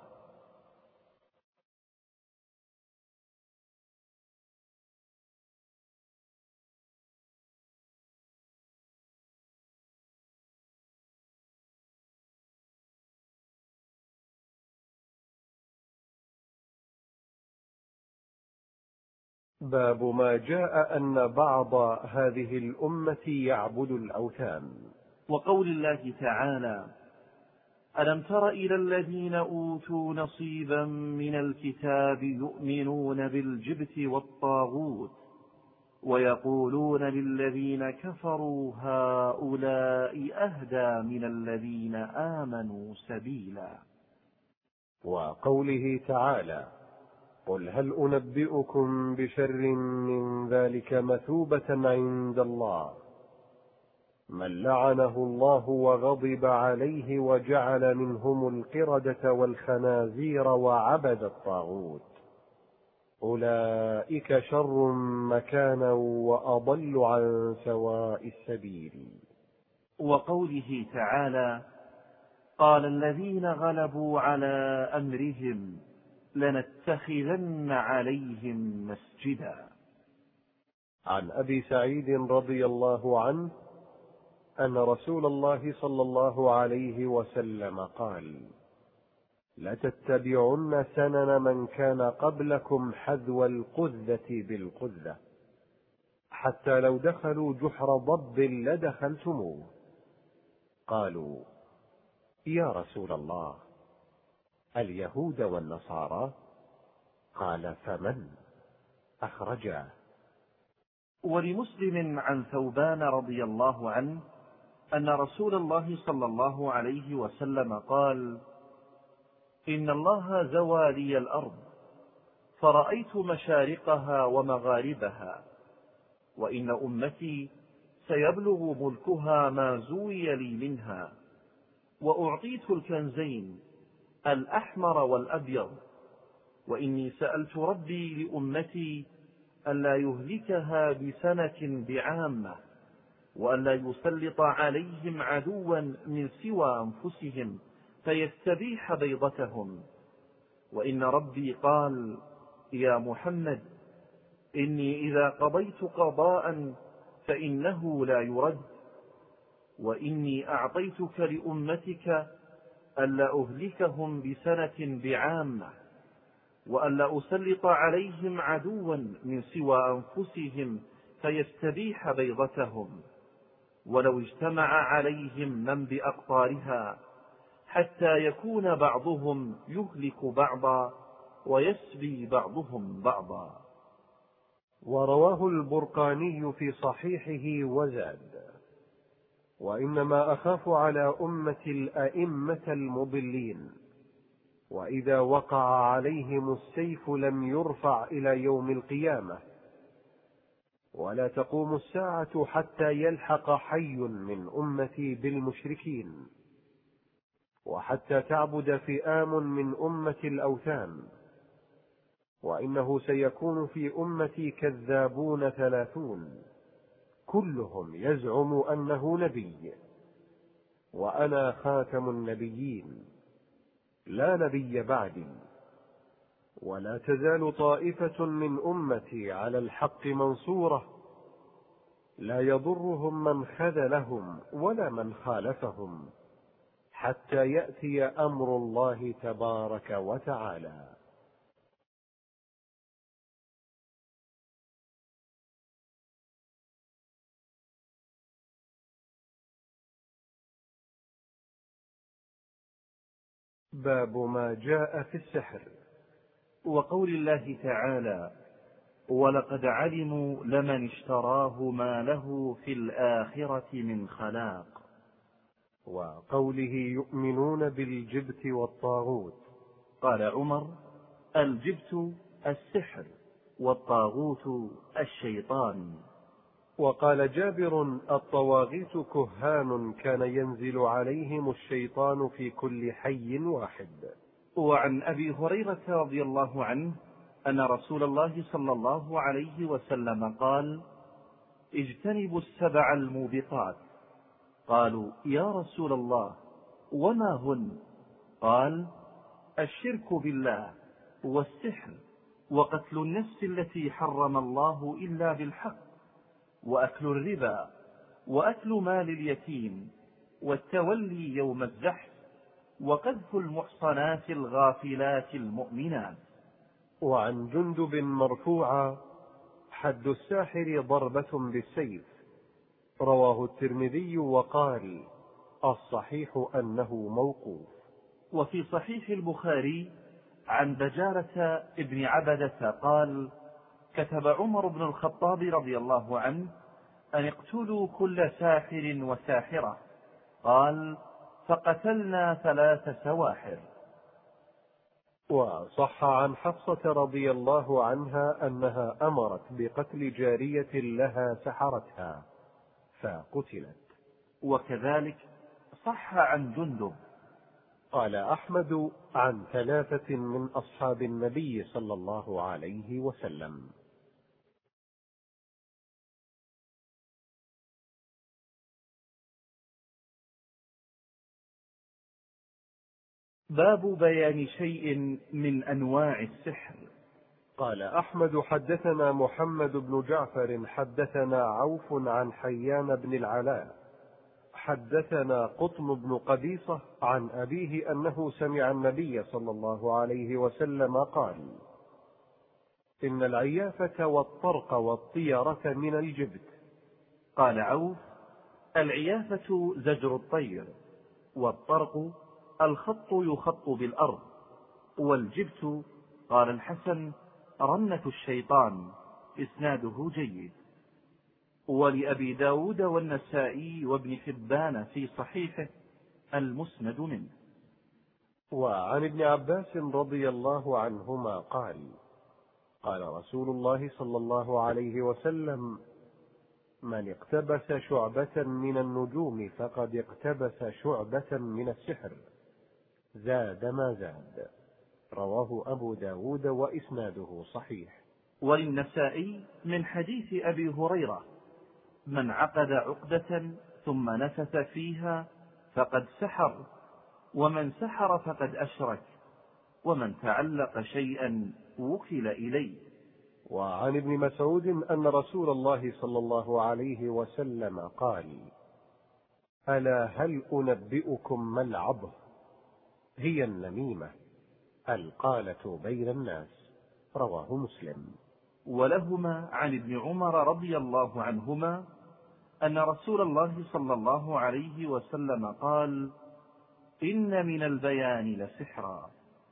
باب ما جاء أن بعض هذه الأمة يعبد الأوثان. وقول الله تعالى: ألم تر إلى الذين أوتوا نصيبا من الكتاب يؤمنون بالجبت والطاغوت ويقولون للذين كفروا هؤلاء أهدى من الذين آمنوا سبيلا. وقوله تعالى: قل هل أنبئكم بشر من ذلك مثوبة عند الله من لعنه الله وغضب عليه وجعل منهم القردة والخنازير وعبد الطاغوت أولئك شر مكانا وأضل عن سواء السبيل. وقوله تعالى: قال الذين غلبوا على أمرهم لنتخذن عليهم مسجدا. عن أبي سعيد رضي الله عنه أن رسول الله صلى الله عليه وسلم قال: لتتبعن سنن من كان قبلكم حذو القذة بالقذة حتى لو دخلوا جحر ضب لدخلتموه. قالوا: يا رسول الله، اليهود والنصارى؟ قال: فمن؟ أخرجاه. ولمسلم عن ثوبان رضي الله عنه أن رسول الله صلى الله عليه وسلم قال: إن الله زوى لي الأرض فرأيت مشارقها ومغاربها، وإن أمتي سيبلغ ملكها ما زوي لي منها، وأعطيت الكنزين الأحمر والأبيض، وإني سألت ربي لأمتي ألا يهلكها بسنة بعامة، وألا يسلط عليهم عدوا من سوى أنفسهم فيستبيح بيضتهم. وإن ربي قال: يا محمد، إني إذا قضيت قضاء فإنه لا يرد، وإني أعطيتك لأمتك ألا أهلكهم بسنة بعامة، وألا أسلط عليهم عدوا من سوى أنفسهم فيستبيح بيضتهم، ولو اجتمع عليهم من بأقطارها حتى يكون بعضهم يهلك بعضا ويسبي بعضهم بعضا. ورواه البرقاني في صحيحه وزاد: وإنما أخاف على أمة الأئمة المضلين، وإذا وقع عليهم السيف لم يرفع إلى يوم القيامة، ولا تقوم الساعة حتى يلحق حي من أمتي بالمشركين، وحتى تعبد فئام من أمة الأوثان، وإنه سيكون في أمتي كذابون 30 كلهم يزعم أنه نبي، وأنا خاتم النبيين لا نبي بعدي، ولا تزال طائفة من أمتي على الحق منصورة لا يضرهم من خذلهم ولا من خالفهم حتى يأتي أمر الله تبارك وتعالى. باب ما جاء في السحر. وقول الله تعالى: ولقد علموا لمن اشتراه ما له في الآخرة من خلاق. وقوله يؤمنون بالجبت والطاغوت. قال عمر: الجبت السحر، والطاغوت الشيطان. وقال جابر: الطواغيت كهان كان ينزل عليهم الشيطان في كل حي واحد. وعن أبي هريرة رضي الله عنه أن رسول الله صلى الله عليه وسلم قال: اجتنبوا السبع الموبقات. قالوا: يا رسول الله، وما هن؟ قال: الشرك بالله، والسحر، وقتل النفس التي حرم الله إلا بالحق، وأكل الربا، وأكل مال اليتيم، والتولي يوم الزحف، وقذف المحصنات الغافلات المؤمنات. وعن جندب مرفوعا: حد الساحر ضربة بالسيف. رواه الترمذي وقال: الصحيح أنه موقوف. وفي صحيح البخاري عن بجارة ابن عبدة قال: كتب عمر بن الخطاب رضي الله عنه أن اقتلوا كل ساحر وساحرة. قال: فقتلنا 3 سواحر. وصح عن حفصة رضي الله عنها أنها أمرت بقتل جارية لها سحرتها فقتلت. وكذلك صح عن جندب. قال أحمد: عن 3 من أصحاب النبي صلى الله عليه وسلم. باب بيان شيء من أنواع السحر. قال أحمد: حدثنا محمد بن جعفر حدثنا عوف عن حيان بن العلاء حدثنا قطن بن قبيصة عن أبيه أنه سمع النبي صلى الله عليه وسلم قال: إن العيافة والطرق والطيرة من الجبت. قال عوف: العيافة زجر الطير، والطرق الخط يخط بالأرض، والجبت قال الحسن رنة الشيطان. إسناده جيد. ولأبي داود والنسائي وابن حبان في صحيحه المسند منه. وعن ابن عباس رضي الله عنهما قال: قال رسول الله صلى الله عليه وسلم: من اقتبس شعبة من النجوم فقد اقتبس شعبة من السحر، زاد ما زاد. رواه أبو داود وإسناده صحيح. وللنسائي من حديث أبي هريرة: من عقد عقدة ثم نفث فيها فقد سحر، ومن سحر فقد أشرك، ومن تعلق شيئا وكل إليه. وعن ابن مسعود أن رسول الله صلى الله عليه وسلم قال: ألا هل أنبئكم ما العبر؟ هي النميمة، القالة بين الناس. رواه مسلم. ولهما عن ابن عمر رضي الله عنهما أن رسول الله صلى الله عليه وسلم قال: إن من البيان لسحرا.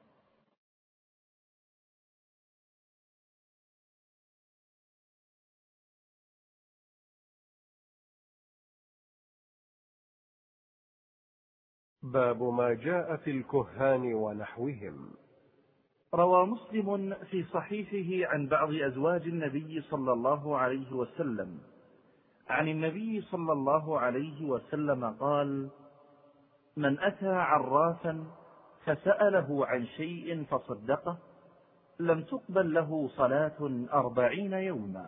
باب ما جاء في الكهان ونحوهم. روى مسلم في صحيحه عن بعض أزواج النبي صلى الله عليه وسلم عن النبي صلى الله عليه وسلم قال: من أتى عرافا فسأله عن شيء فصدقه لم تقبل له صلاة 40 يوما.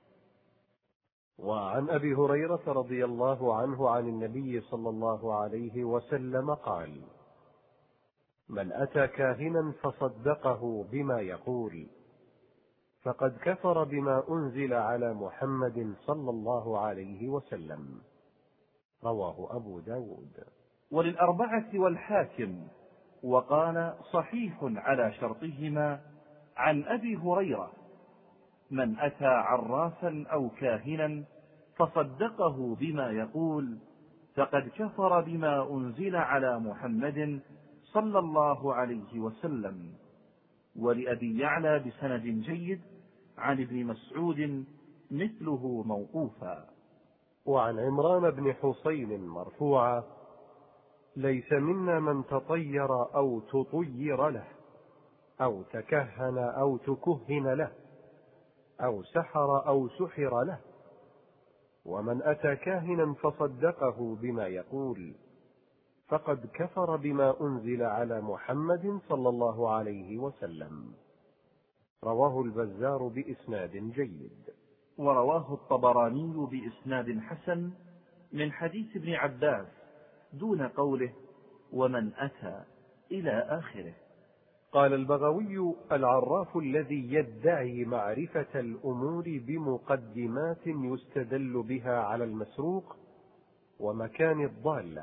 وعن أبي هريرة رضي الله عنه عن النبي صلى الله عليه وسلم قال: من أتى كاهنا فصدقه بما يقول فقد كفر بما أنزل على محمد صلى الله عليه وسلم. رواه أبو داود. وللأربعة والحاكم، وقال صحيح على شرطهما عن أبي هريرة: من أتى عرافا أو كاهنا فصدقه بما يقول فقد كفر بما أنزل على محمد صلى الله عليه وسلم. ولأبي يعلى بسند جيد عن ابن مسعود مثله موقوفا. وعن عمران بن حسين مرفوعا: ليس منا من تطير أو تطير له أو تكهن أو تكهن له أو سحر أو سحر له. ومن أتى كاهنا فصدقه بما يقول فقد كفر بما أنزل على محمد صلى الله عليه وسلم. رواه البزار بإسناد جيد. ورواه الطبراني بإسناد حسن من حديث ابن عباس دون قوله ومن أتى إلى آخره. قال البغوي: العراف الذي يدعي معرفة الأمور بمقدمات يستدل بها على المسروق ومكان الضالة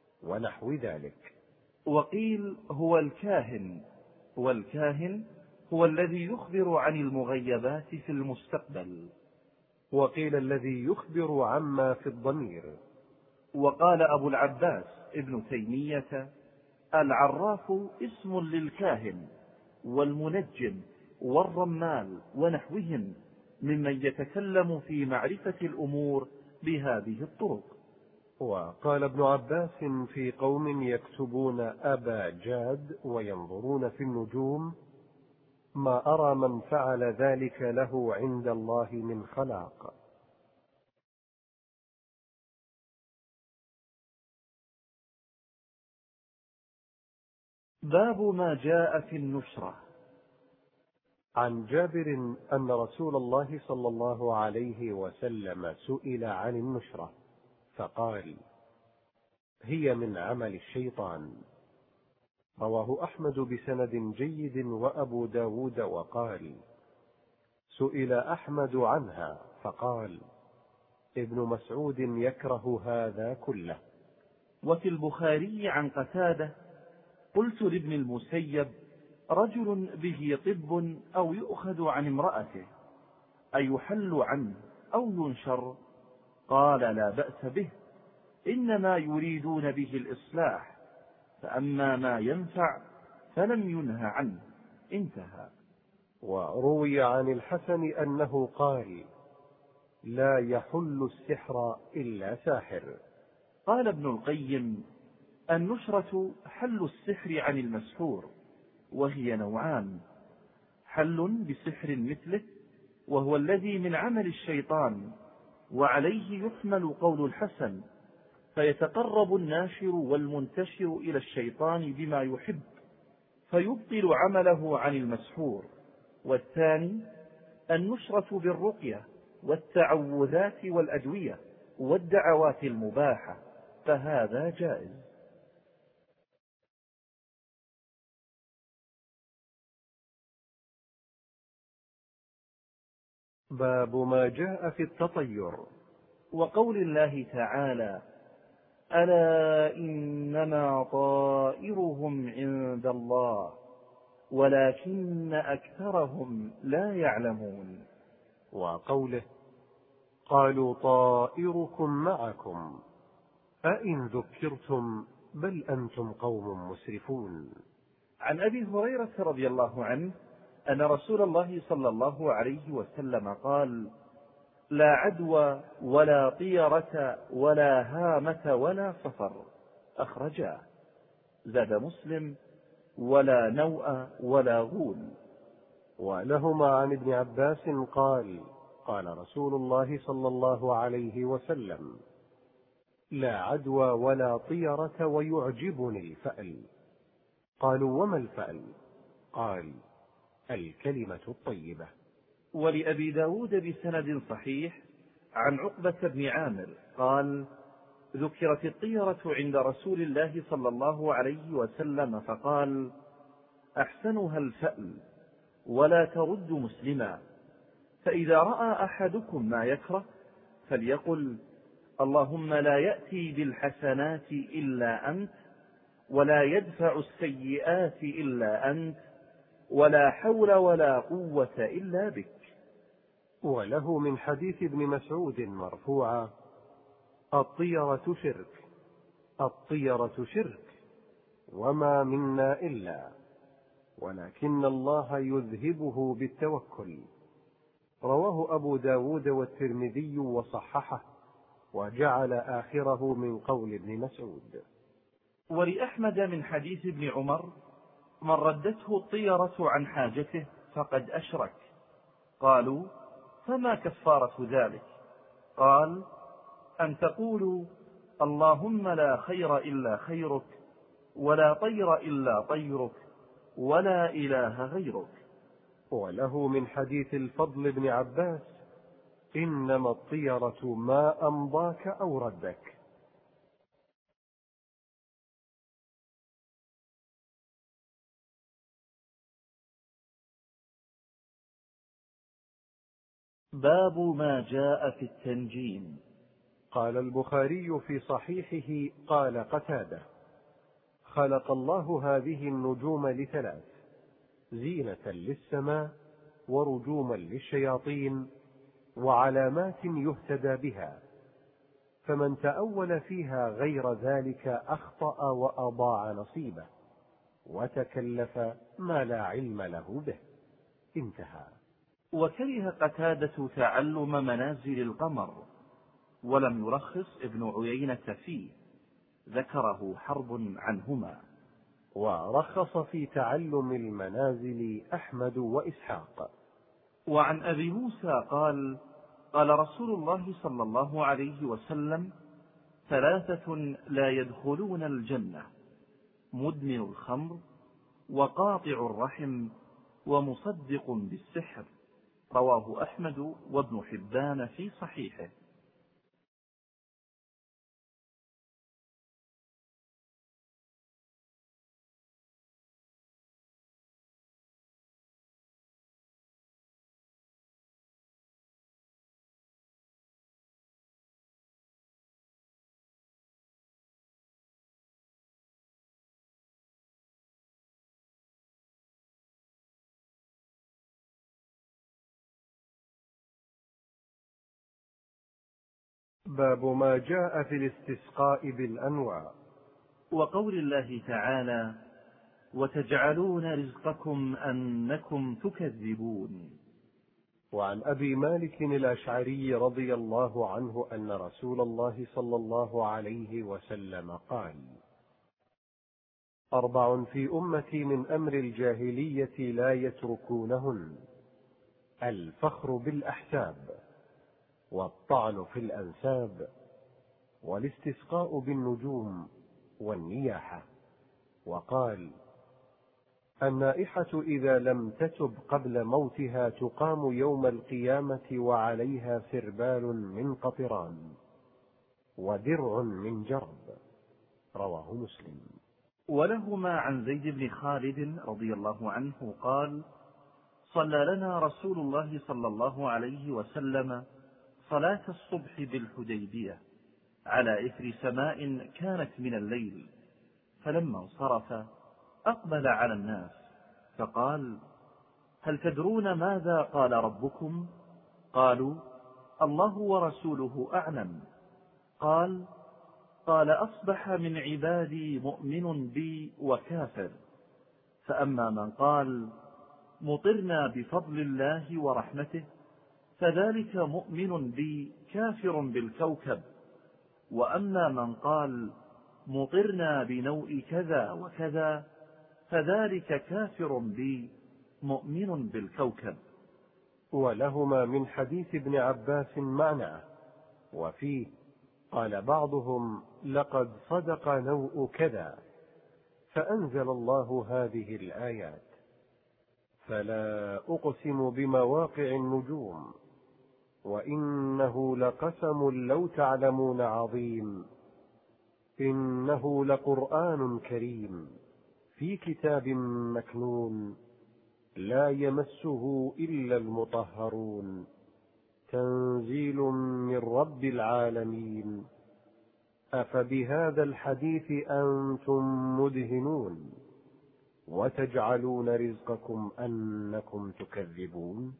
ونحو ذلك. وقيل هو الكاهن، والكاهن هو الذي يخبر عن المغيبات في المستقبل. وقيل الذي يخبر عما في الضمير. وقال أبو العباس ابن تيمية: العراف اسم للكاهن والمنجم والرمال ونحوهم ممن يتكلم في معرفة الأمور بهذه الطرق. وقال ابن عباس في قوم يكتبون أبا جاد وينظرون في النجوم: ما أرى من فعل ذلك له عند الله من خلاق. باب ما جاء في النشرة. عن جابر أن رسول الله صلى الله عليه وسلم سئل عن النشرة فقال: هي من عمل الشيطان. رواه أحمد بسند جيد وأبو داود وقال: سئل أحمد عنها فقال: ابن مسعود يكره هذا كله. وفي البخاري عن قتادة: قلت لابن المسيب: رجل به طب أو يؤخذ عن امرأته أيحل عنه أو ينشر؟ قال: لا بأس به، إنما يريدون به الإصلاح، فأما ما ينفع فلم ينه عنه. انتهى. وروي عن الحسن أنه قال: لا يحل السحر إلا ساحر. قال ابن القيم: النشرة حل السحر عن المسحور، وهي نوعان: حل بسحر مثله وهو الذي من عمل الشيطان، وعليه يحمل قول الحسن، فيتقرب الناشر والمنتشر إلى الشيطان بما يحب فيبطل عمله عن المسحور. والثاني النشرة بالرقية والتعوذات والأدوية والدعوات المباحة، فهذا جائز. باب ما جاء في التطير. وقول الله تعالى: ألا إنما طائرهم عند الله ولكن أكثرهم لا يعلمون. وقوله: قالوا طائركم معكم أئن ذكرتم بل أنتم قوم مسرفون. عن أبي هريرة رضي الله عنه أن رسول الله صلى الله عليه وسلم قال: لا عدوى ولا طيرة ولا هامة ولا صفر، أخرجاه. زاد مسلم: ولا نوء ولا غول. ولهما عن ابن عباس قال: قال رسول الله صلى الله عليه وسلم: لا عدوى ولا طيرة ويعجبني الفأل. قالوا: وما الفأل؟ قال: الكلمة الطيبة. ولأبي داود بسند صحيح عن عقبة بن عامر قال: ذكرت الطيرة عند رسول الله صلى الله عليه وسلم فقال: أحسنها الفأل، ولا ترد مسلما، فإذا رأى أحدكم ما يكره فليقل: اللهم لا يأتي بالحسنات إلا أنت، ولا يدفع السيئات إلا أنت، ولا حول ولا قوة إلا بك. وله من حديث ابن مسعود مرفوعا: الطيرة شرك، الطيرة شرك، وما منا إلا، ولكن الله يذهبه بالتوكل. رواه أبو داود والترمذي وصححه، وجعل آخره من قول ابن مسعود. ولأحمد من حديث ابن عمر: من ردته الطيرة عن حاجته فقد أشرك. قالوا: فما كفارة ذلك؟ قال: أن تقولوا: اللهم لا خير إلا خيرك، ولا طير إلا طيرك، ولا إله غيرك. وله من حديث الفضل بن عباس: إنما الطيرة ما أمضاك أو ردك. باب ما جاء في التنجيم. قال البخاري في صحيحه: قال قتادة: خلق الله هذه النجوم لثلاث: زينة للسماء ورجوما للشياطين وعلامات يهتدى بها، فمن تأول فيها غير ذلك أخطأ وأضاع نصيبه وتكلف ما لا علم له به. انتهى. وكره قتادة تعلم منازل القمر، ولم يرخص ابن عيينة فيه، ذكره حرب عنهما. ورخص في تعلم المنازل أحمد وإسحاق. وعن أبي موسى قال: قال رسول الله صلى الله عليه وسلم: ثلاثة لا يدخلون الجنة: مدمن الخمر، وقاطع الرحم، ومصدق بالسحر. رواه أحمد وابن حبان في صحيحه. باب ما جاء في الاستسقاء بالأنواع. وقول الله تعالى: وتجعلون رزقكم أنكم تكذبون. وعن أبي مالك الأشعري رضي الله عنه أن رسول الله صلى الله عليه وسلم قال: 4 في أمتي من أمر الجاهلية لا يتركونهن: الفخر بالأحساب، والطعن في الأنساب، والاستسقاء بالنجوم، والنياحة. وقال: النائحة إذا لم تتب قبل موتها تقام يوم القيامة وعليها سربال من قطران ودرع من جرب. رواه مسلم. ولهما عن زيد بن خالد رضي الله عنه قال: صلى لنا رسول الله صلى الله عليه وسلم صلاة الصبح بالحديبية على إثر سماء كانت من الليل، فلما انصرف أقبل على الناس فقال: هل تدرون ماذا قال ربكم؟ قالوا: الله ورسوله أعلم. قال: أصبح من عبادي مؤمن بي وكافر، فأما من قال: مطرنا بفضل الله ورحمته، فذلك مؤمن بي كافر بالكوكب، وأما من قال: مطرنا بنوء كذا وكذا، فذلك كافر بي مؤمن بالكوكب. ولهما من حديث ابن عباس معناه، وفيه قال بعضهم: لقد صدق نوء كذا، فأنزل الله هذه الآيات: فلا أقسم بمواقع النجوم، وإنه لقسم لو تعلمون عظيم، إنه لقرآن كريم في كتاب مكنون لا يمسه إلا المطهرون، تنزيل من رب العالمين. أفبهذا الحديث أنتم مدهنون، وتجعلون رزقكم أنكم تكذبون.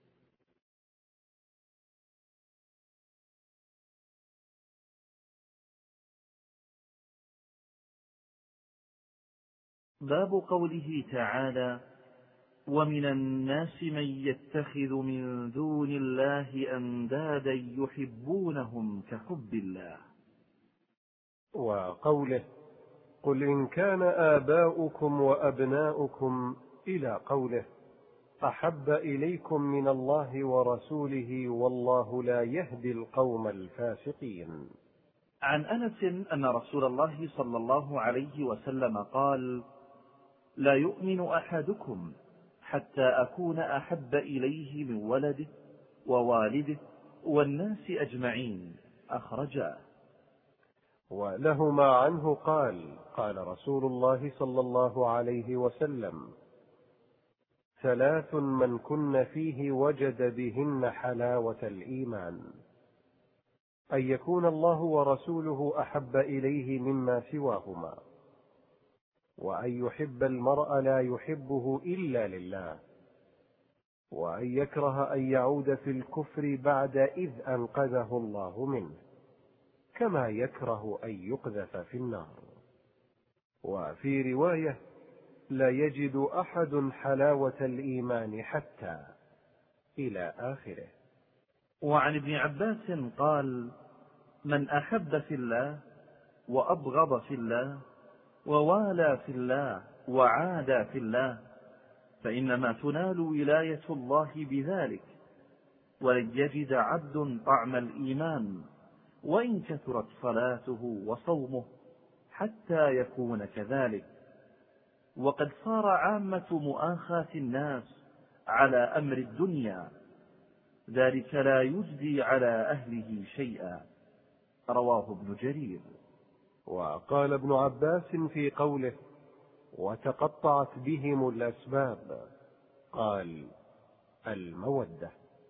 باب قوله تعالى: ومن الناس من يتخذ من دون الله أندادا يحبونهم كحب الله. وقوله: قل إن كان آباؤكم وأبناؤكم، إلى قوله: أحب إليكم من الله ورسوله والله لا يهدي القوم الفاسقين. عن أنس أن رسول الله صلى الله عليه وسلم قال: لا يؤمن أحدكم حتى أكون أحب إليه من ولده ووالده والناس أجمعين. أخرجاه. ولهما عنه قال: قال رسول الله صلى الله عليه وسلم: 3 من كن فيه وجد بهن حلاوة الإيمان: أن يكون الله ورسوله أحب إليه مما سواهما، وأن يحب المرء لا يحبه إلا لله، وأن يكره أن يعود في الكفر بعد إذ أنقذه الله منه، كما يكره أن يقذف في النار. وفي رواية: لا يجد أحد حلاوة الإيمان حتى، إلى آخره. وعن ابن عباس قال: من أحب في الله وأبغض في الله ووالى في الله وعادى في الله فإنما تنال ولاية الله بذلك، ولن يجد عبد طعم الإيمان وإن كثرت صلاته وصومه حتى يكون كذلك. وقد صار عامة مؤاخاة الناس على أمر الدنيا، ذلك لا يجدي على أهله شيئا. رواه ابن جرير. وقال ابن عباس في قوله: وتقطعت بهم الأسباب، قال: المودة.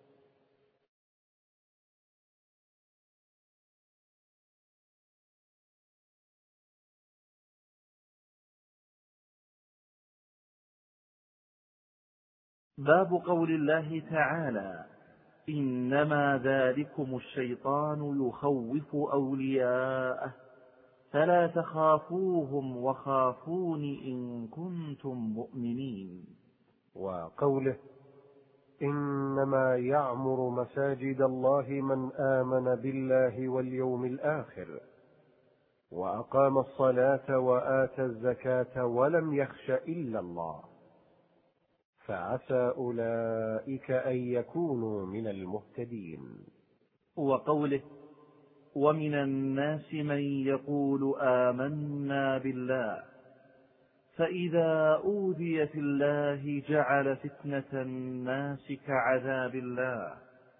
باب قول الله تعالى: إنما ذلكم الشيطان يخوف أولياءه فلا تخافوهم وخافون إن كنتم مؤمنين. وقوله: إنما يعمر مساجد الله من آمن بالله واليوم الآخر وأقام الصلاة وآتى الزكاة ولم يخش إلا الله، فعسى أولئك أن يكونوا من المهتدين. وقوله: ومن الناس من يقول آمنا بالله فإذا أوذي في الله جعل فتنة الناس كعذاب الله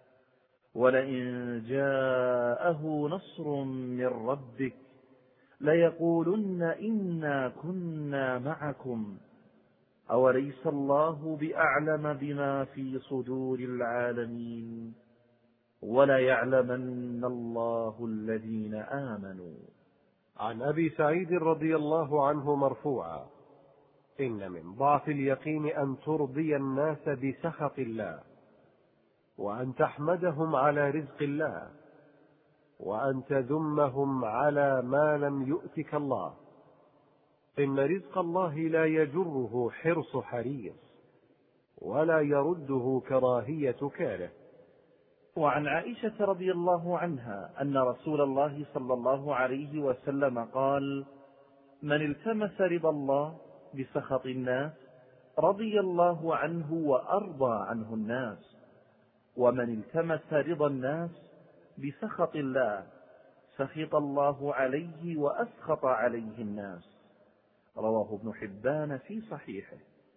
ولئن جاءه نصر من ربك ليقولن إنا كنا معكم أوليس الله بأعلم بما في صدور العالمين وليعلمن الله الذين آمنوا. عن أبي سعيد رضي الله عنه مرفوعا: إن من ضعف اليقين أن ترضي الناس بسخط الله، وأن تحمدهم على رزق الله، وأن تذمهم على ما لم يؤتك الله. إن رزق الله لا يجره حرص حريص، ولا يرده كراهية كاره. وعن عائشة رضي الله عنها أن رسول الله صلى الله عليه وسلم قال: من التمس رضا الله بسخط الناس رضي الله عنه وأرضى عنه الناس، ومن التمس رضا الناس بسخط الله سخط الله عليه وأسخط عليه الناس. رواه ابن حبان في صحيحه.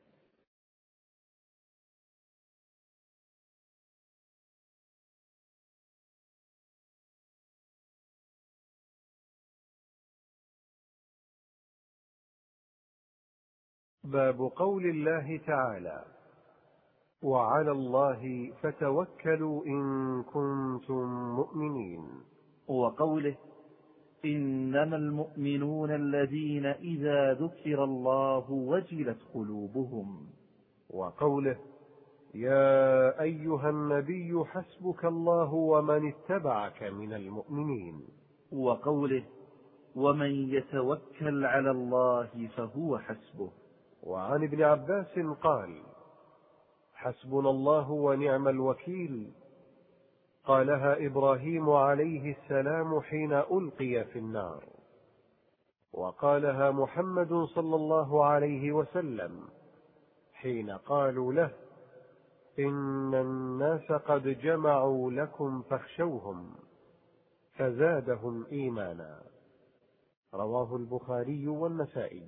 باب قول الله تعالى: وعلى الله فتوكلوا إن كنتم مؤمنين. وقوله: إنما المؤمنون الذين إذا ذكر الله وجلت قلوبهم. وقوله: يا أيها النبي حسبك الله ومن اتبعك من المؤمنين. وقوله: ومن يتوكل على الله فهو حسبه. وعن ابن عباس قال: حسبنا الله ونعم الوكيل، قالها إبراهيم عليه السلام حين ألقي في النار، وقالها محمد صلى الله عليه وسلم حين قالوا له: إن الناس قد جمعوا لكم فاخشوهم، فزادهم إيمانا. رواه البخاري والنسائي.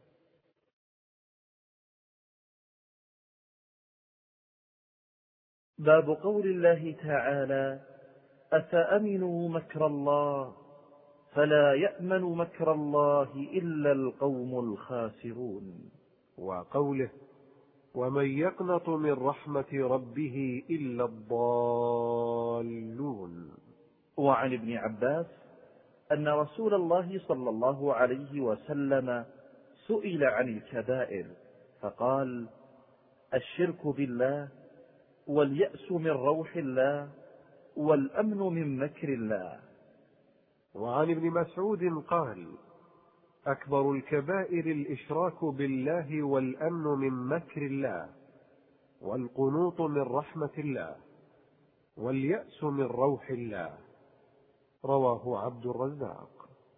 باب قول الله تعالى: أفأمنوا مكر الله فلا يأمن مكر الله إلا القوم الخاسرون. وقوله: ومن يقنط من رحمة ربه إلا الضالون. وعن ابن عباس أن رسول الله صلى الله عليه وسلم سئل عن الكبائر فقال: الشرك بالله، واليأس من روح الله، والأمن من مكر الله. وعن ابن مسعود قال: أكبر الكبائر الإشراك بالله، والأمن من مكر الله، والقنوط من رحمة الله، واليأس من روح الله. رواه عبد الرزاق.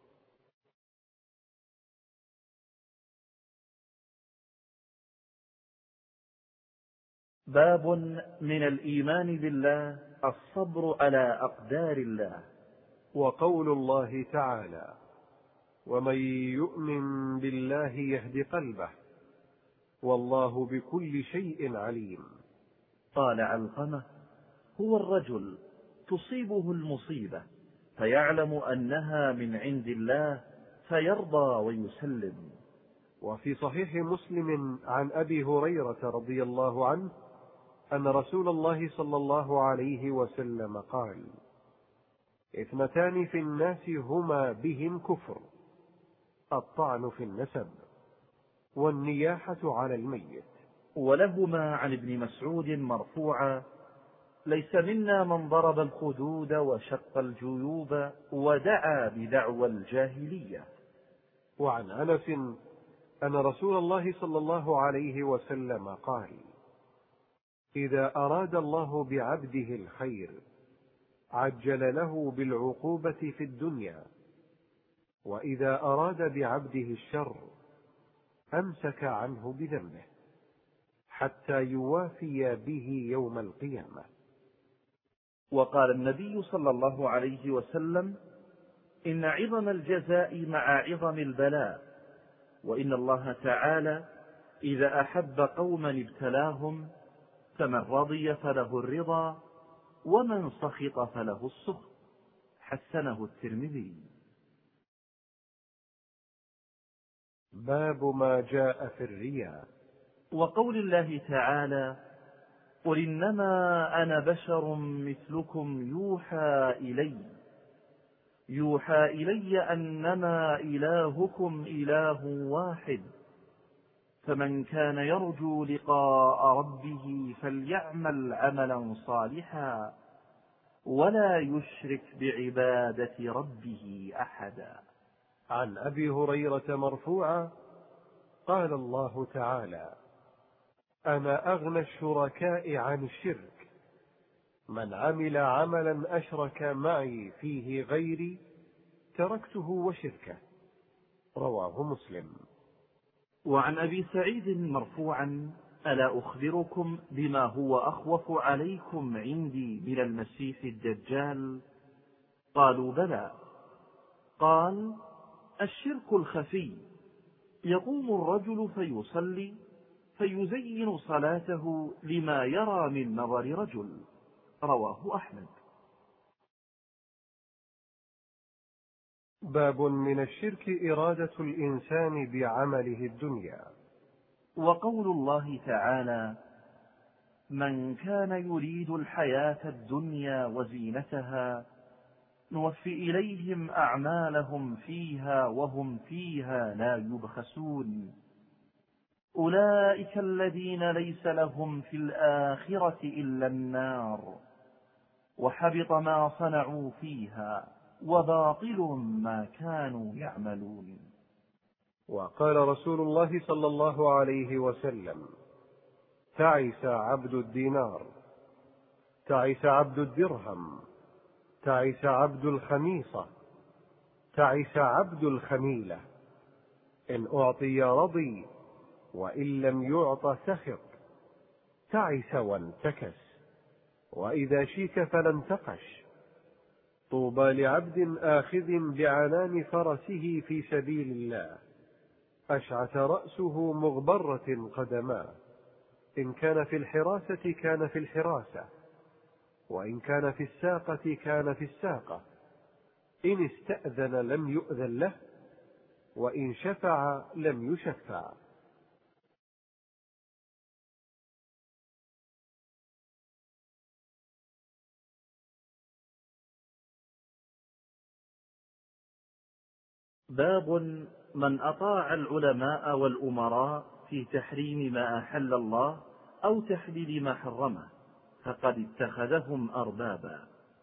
باب من الإيمان بالله الصبر على أقدار الله. وقول الله تعالى: ومن يؤمن بالله يهد قلبه، والله بكل شيء عليم. قال علقمة: هو الرجل تصيبه المصيبة فيعلم أنها من عند الله فيرضى ويسلم. وفي صحيح مسلم عن أبي هريرة رضي الله عنه أن رسول الله صلى الله عليه وسلم قال: اثنتان في الناس هما بهم كفر: الطعن في النسب، والنياحة على الميت. ولهما عن ابن مسعود مرفوعا: ليس منا من ضرب الخدود وشق الجيوب ودعا بدعوى الجاهلية. وعن أنس أن رسول الله صلى الله عليه وسلم قال: إذا أراد الله بعبده الخير عجل له بالعقوبة في الدنيا، وإذا أراد بعبده الشر أمسك عنه بذنبه حتى يوافي به يوم القيامة. وقال النبي صلى الله عليه وسلم: إن عظم الجزاء مع عظم البلاء، وإن الله تعالى إذا أحب قوما ابتلاهم، فمن رضي فله الرضا، ومن سخط فله السخط. حسنه الترمذي. باب ما جاء في الرياء. وقول الله تعالى: قل إنما أنا بشر مثلكم يوحى إلي أنما إلهكم إله واحد، فمن كان يرجو لقاء ربه فليعمل عملا صالحا ولا يشرك بعبادة ربه أحدا. عن أبي هريرة مرفوعا قال الله تعالى: أنا أغنى الشركاء عن الشرك، من عمل عملا أشرك معي فيه غيري تركته وشركه. رواه مسلم. وعن أبي سعيد مرفوعا: ألا أخبركم بما هو أخوف عليكم عندي من المسيح الدجال؟ قالوا: بلى. قال: الشرك الخفي، يقوم الرجل فيصلي فيزين صلاته لما يرى من نظر رجل. رواه أحمد. باب من الشرك إرادة الإنسان بعمله الدنيا. وقول الله تعالى: من كان يريد الحياة الدنيا وزينتها نوفي إليهم أعمالهم فيها وهم فيها لا يبخسون، أولئك الذين ليس لهم في الآخرة إلا النار، وحبط ما صنعوا فيها، وباطل ما كانوا يعملون. وقال رسول الله صلى الله عليه وسلم: تعس عبد الدينار، تعس عبد الدرهم، تعس عبد الخميصة، تعس عبد الخميلة، إن أعطي رضي وإن لم يعط سخط، تعس وانتكس، وإذا شيك فلا انتقش. طوبى لعبد آخذ بعنان فرسه في سبيل الله، أشعث رأسه مغبرة قدماه، إن كان في الحراسة كان في الحراسة، وإن كان في الساقة كان في الساقة، إن استأذن لم يؤذن له، وإن شفع لم يشفع. باب من أطاع العلماء والأمراء في تحريم ما أحل الله أو تحليل ما حرمه فقد اتخذهم أربابا.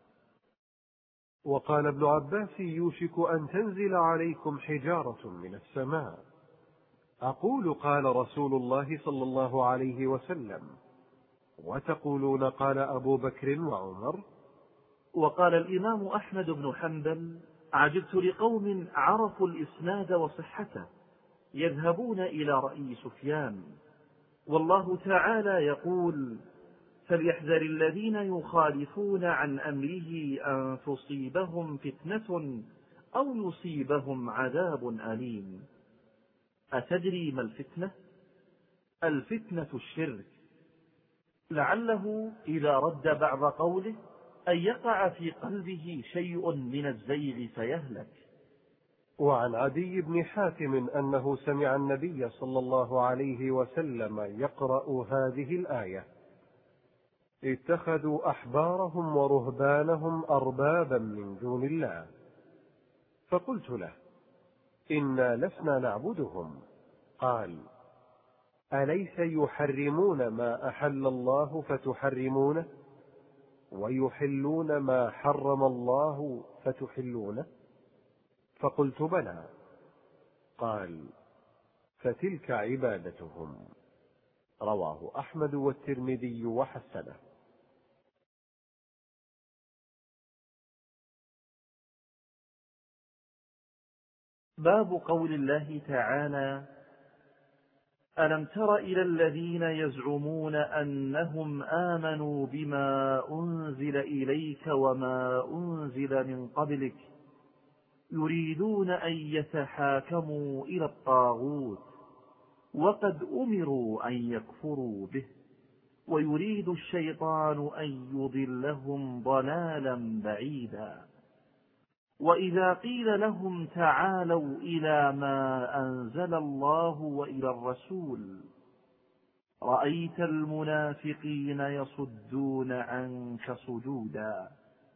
وقال ابن عباس: يوشك أن تنزل عليكم حجارة من السماء. أقول: قال رسول الله صلى الله عليه وسلم، وتقولون: قال أبو بكر وعمر. وقال الإمام أحمد بن حنبل: عجبت لقوم عرفوا الإسناد وصحته يذهبون إلى رأي سفيان، والله تعالى يقول: فليحذر الذين يخالفون عن أمره أن تصيبهم فتنة أو يصيبهم عذاب أليم. أتدري ما الفتنة؟ الفتنة الشرك. لعله إذا رد بعض قوله أن يقع في قلبه شيء من الزيغ فيهلك. وعن عدي بن حاتم أنه سمع النبي صلى الله عليه وسلم يقرأ هذه الآية: اتخذوا أحبارهم ورهبانهم أربابا من دون الله. فقلت له: إنا لسنا نعبدهم. قال: أليس يحرمون ما أحل الله فتحرمونه، ويحلون ما حرم الله فتحلونه؟ فقلت: بلى. قال: فتلك عبادتهم. رواه أحمد والترمذي وحسنه. باب قول الله تعالى: ألم تر إلى الذين يزعمون أنهم آمنوا بما أنزل إليك وما أنزل من قبلك يريدون أن يتحاكموا إلى الطاغوت وقد أمروا أن يكفروا به ويريد الشيطان أن يضلهم ضلالا بعيدا. وإذا قيل لهم تعالوا إلى ما أنزل الله وإلى الرسول رأيت المنافقين يصدون عنك صدودا.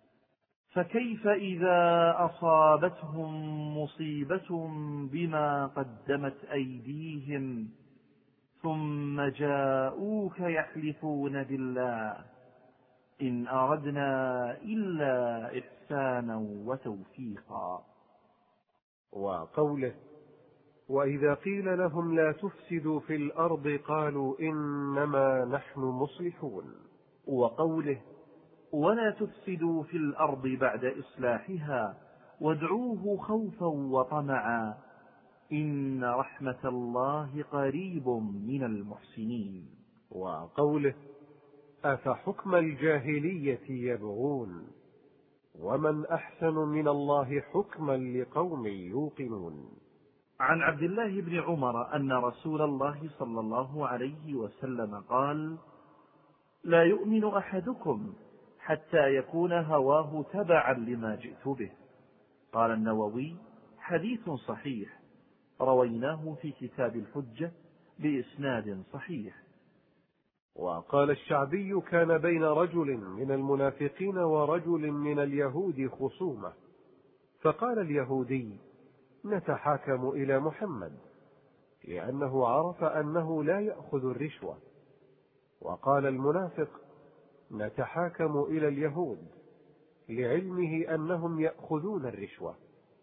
فكيف إذا أصابتهم مصيبة بما قدمت أيديهم ثم جاءوك يحلفون بالله إن أردنا إلا إحسانا وتوفيقا. وقوله: وإذا قيل لهم لا تفسدوا في الأرض قالوا إنما نحن مصلحون. وقوله: ولا تفسدوا في الأرض بعد إصلاحها وادعوه خوفا وطمعا إن رحمة الله قريب من المحسنين. وقوله: أفحكم الجاهلية يبغون ومن أحسن من الله حكما لقوم يوقنون. عن عبد الله بن عمر أن رسول الله صلى الله عليه وسلم قال: لا يؤمن أحدكم حتى يكون هواه تبعا لما جئت به. قال النووي: حديث صحيح، رويناه في كتاب الحجة بإسناد صحيح. وقال الشعبي: كان بين رجل من المنافقين ورجل من اليهود خصومة، فقال اليهودي: نتحاكم إلى محمد، لأنه عرف أنه لا يأخذ الرشوة. وقال المنافق: نتحاكم إلى اليهود، لعلمه أنهم يأخذون الرشوة.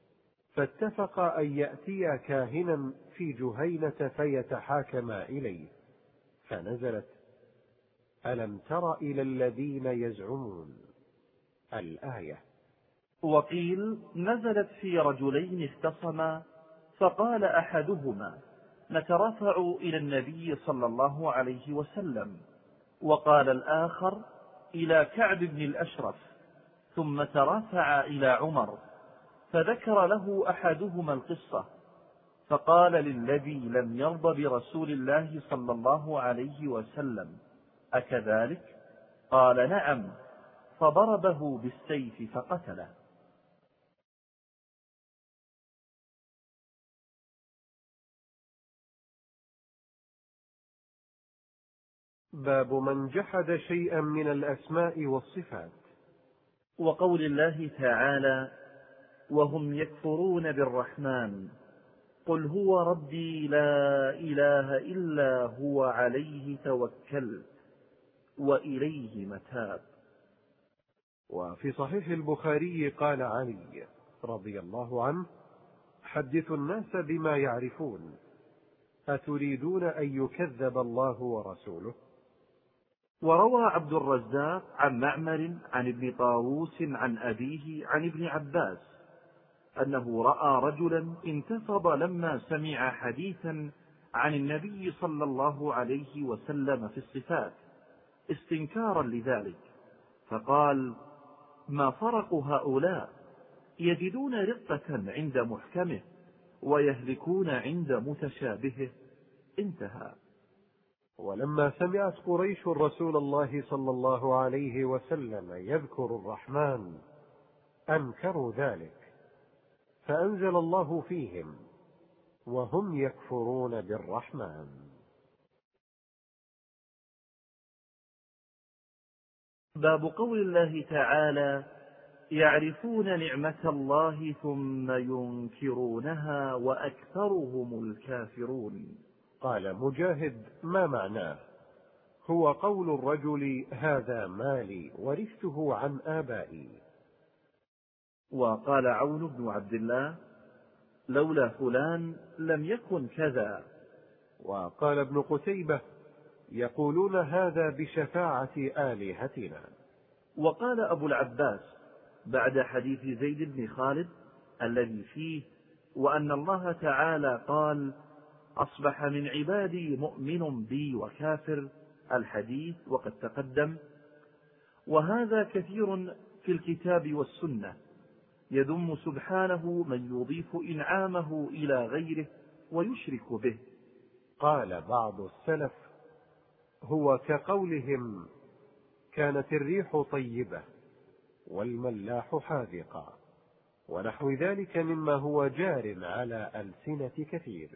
فاتفقا أن يأتيا كاهنا في جهينة فيتحاكما إليه، فنزلت: ألم تر إلى الذين يزعمون الآية. وقيل نزلت في رجلين اختصما فقال أحدهما: نترفع إلى النبي صلى الله عليه وسلم، وقال الآخر: إلى كعب بن الأشرف، ثم ترفع إلى عمر، فذكر له أحدهما القصة، فقال للذي لم يرض برسول الله صلى الله عليه وسلم: أكذلك؟ قال: نعم، فضربه بالسيف فقتله. باب من جحد شيئا من الأسماء والصفات. وقول الله تعالى: وهم يكفرون بالرحمن قل هو ربي لا إله إلا هو عليه توكلت وإليه متاب. وفي صحيح البخاري قال علي رضي الله عنه: حدثوا الناس بما يعرفون، أتريدون أن يكذب الله ورسوله؟ وروى عبد الرزاق عن معمر عن ابن طاووس عن أبيه عن ابن عباس أنه رأى رجلا انتفض لما سمع حديثا عن النبي صلى الله عليه وسلم في الصفات استنكارا لذلك، فقال: ما فرق هؤلاء؟ يجدون رقة عند محكمه ويهلكون عند متشابهه. انتهى. ولما سمعت قريش رسول الله صلى الله عليه وسلم يذكر الرحمن أنكروا ذلك، فأنزل الله فيهم: وهم يكفرون بالرحمن. باب قول الله تعالى: يعرفون نعمة الله ثم ينكرونها وأكثرهم الكافرون. قال مجاهد: ما معناه؟ هو قول الرجل: هذا مالي ورثته عن آبائي. وقال عون بن عبد الله: لولا فلان لم يكن كذا. وقال ابن قتيبة: يقولون هذا بشفاعة آلهتنا. وقال أبو العباس بعد حديث زيد بن خالد الذي فيه: وأن الله تعالى قال: أصبح من عبادي مؤمن بي وكافر، الحديث وقد تقدم. وهذا كثير في الكتاب والسنة، يذم سبحانه من يضيف إنعامه إلى غيره ويشرك به. قال بعض السلف: هو كقولهم: كانت الريح طيبة والملاح حاذقا، ونحو ذلك مما هو جار على ألسنة كثير.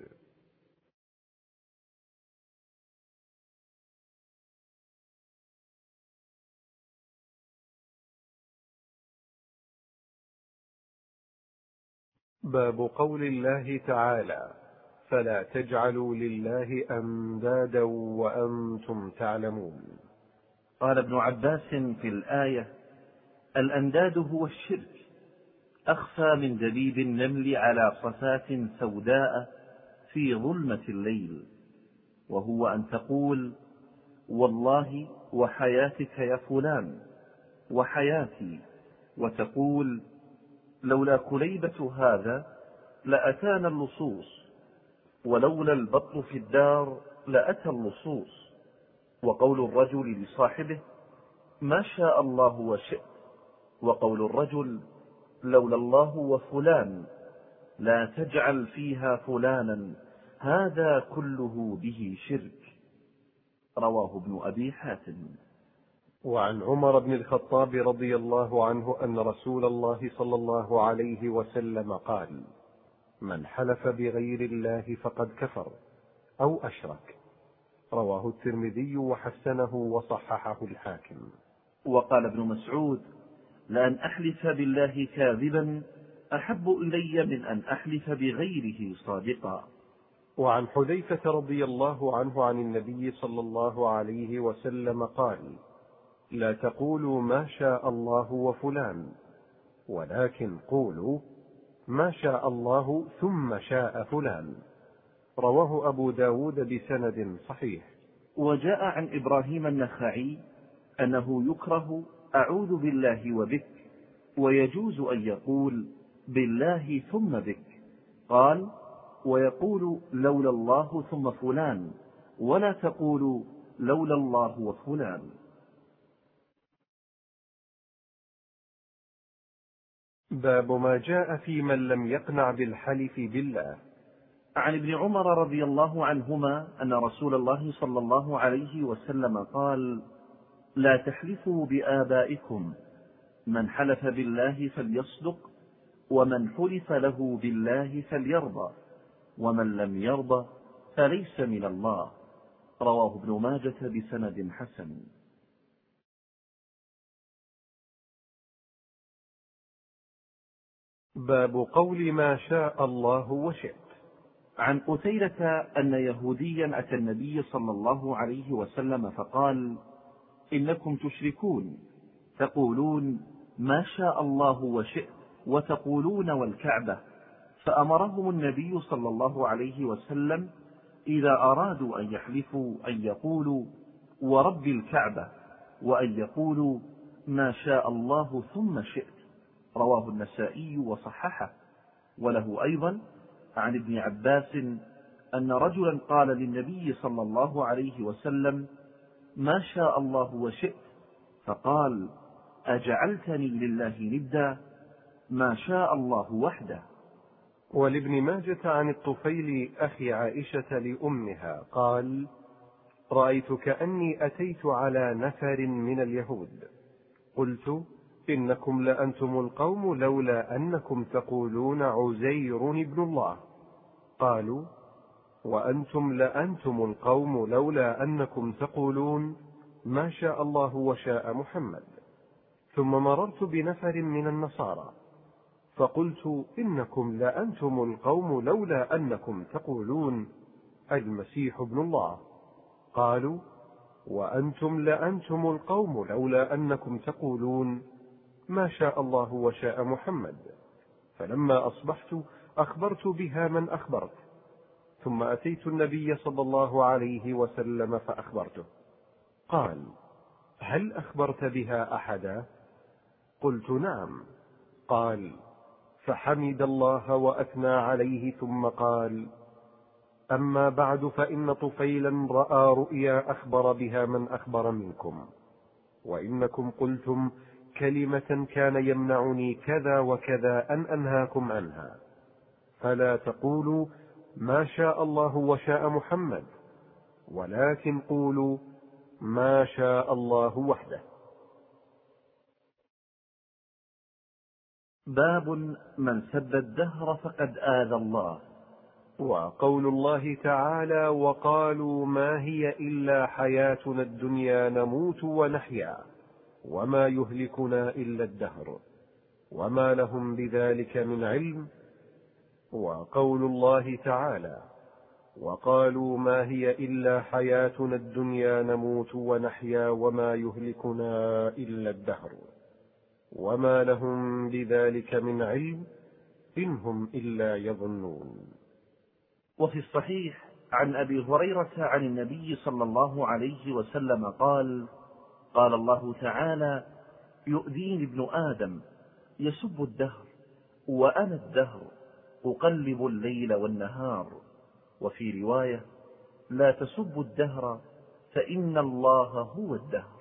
باب قول الله تعالى: فلا تجعلوا لله أندادا وأنتم تعلمون. قال ابن عباس في الآية: الأنداد هو الشرك، أخفى من دبيب النمل على صفات سوداء في ظلمة الليل، وهو أن تقول: والله وحياتك يا فلان وحياتي، وتقول: لولا كليبة هذا لأتانا اللصوص، ولولا البطل في الدار لأتى اللصوص. وقول الرجل لصاحبه: ما شاء الله وشئت، وقول الرجل: لولا الله وفلان لا تجعل فيها فلانا، هذا كله به شرك. رواه ابن أبي حاتم. وعن عمر بن الخطاب رضي الله عنه أن رسول الله صلى الله عليه وسلم قال: من حلف بغير الله فقد كفر أو أشرك. رواه الترمذي وحسنه وصححه الحاكم. وقال ابن مسعود: لأن أحلف بالله كاذبا أحب إلي من أن أحلف بغيره صادقا. وعن حذيفة رضي الله عنه عن النبي صلى الله عليه وسلم قال: لا تقولوا ما شاء الله وفلان، ولكن قولوا ما شاء الله ثم شاء فلان. رواه أبو داود بسند صحيح. وجاء عن إبراهيم النخعي أنه يكره أعوذ بالله وبك، ويجوز أن يقول بالله ثم بك. قال: ويقول لولا الله ثم فلان، ولا تقول لولا الله وفلان. باب ما جاء في من لم يقنع بالحلف بالله. عن ابن عمر رضي الله عنهما أن رسول الله صلى الله عليه وسلم قال: لا تحلفوا بآبائكم، من حلف بالله فليصدق، ومن حلف له بالله فليرضى، ومن لم يرضى فليس من الله. رواه ابن ماجة بسند حسن. باب قول ما شاء الله وشئت. عن قتيلة أن يهوديا أتى النبي صلى الله عليه وسلم فقال: إنكم تشركون، تقولون ما شاء الله وشئت، وتقولون والكعبة. فأمرهم النبي صلى الله عليه وسلم إذا أرادوا أن يحلفوا أن يقولوا ورب الكعبة، وأن يقولوا ما شاء الله ثم شئت. رواه النسائي وصححه. وله أيضا عن ابن عباس أن رجلا قال للنبي صلى الله عليه وسلم: ما شاء الله وشئت، فقال: أجعلتني لله ندا؟ ما شاء الله وحده. ولابن ماجة عن الطفيل أخي عائشة لأمها قال: رأيت كأني أتيت على نفر من اليهود، قلت: إنكم لأنتم القوم لولا أنكم تقولون عزير ابن الله. قالوا: وأنتم لأنتم القوم لولا أنكم تقولون ما شاء الله وشاء محمد. ثم مررت بنفر من النصارى فقلت: إنكم لأنتم القوم لولا أنكم تقولون المسيح ابن الله. قالوا: وأنتم لأنتم القوم لولا أنكم تقولون ما شاء الله وشاء محمد. فلما أصبحت أخبرت بها من أخبرت، ثم أتيت النبي صلى الله عليه وسلم فأخبرته. قال: هل أخبرت بها أحدا؟ قلت: نعم. قال: فحمد الله وأثنى عليه، ثم قال: أما بعد، فإن طفيلا رأى رؤيا أخبر بها من أخبر منكم، وإنكم قلتم كلمة كان يمنعني كذا وكذا أن أنهاكم عنها، فلا تقولوا ما شاء الله وشاء محمد، ولكن قولوا ما شاء الله وحده. باب من سب الدهر فقد آذى الله. وقول الله تعالى: وقالوا ما هي إلا حياتنا الدنيا نموت ونحيا وما يهلكنا إلا الدهر وما لهم بذلك من علم. وقول الله تعالى: وقالوا ما هي إلا حياتنا الدنيا نموت ونحيا وما يهلكنا إلا الدهر وما لهم بذلك من علم إن هم إلا يظنون. وفي الصحيح عن أبي هريرة عن النبي صلى الله عليه وسلم قال: قال الله تعالى: يؤذيني ابن آدم يسب الدهر وأنا الدهر أقلب الليل والنهار. وفي رواية: لا تسبوا الدهر فإن الله هو الدهر.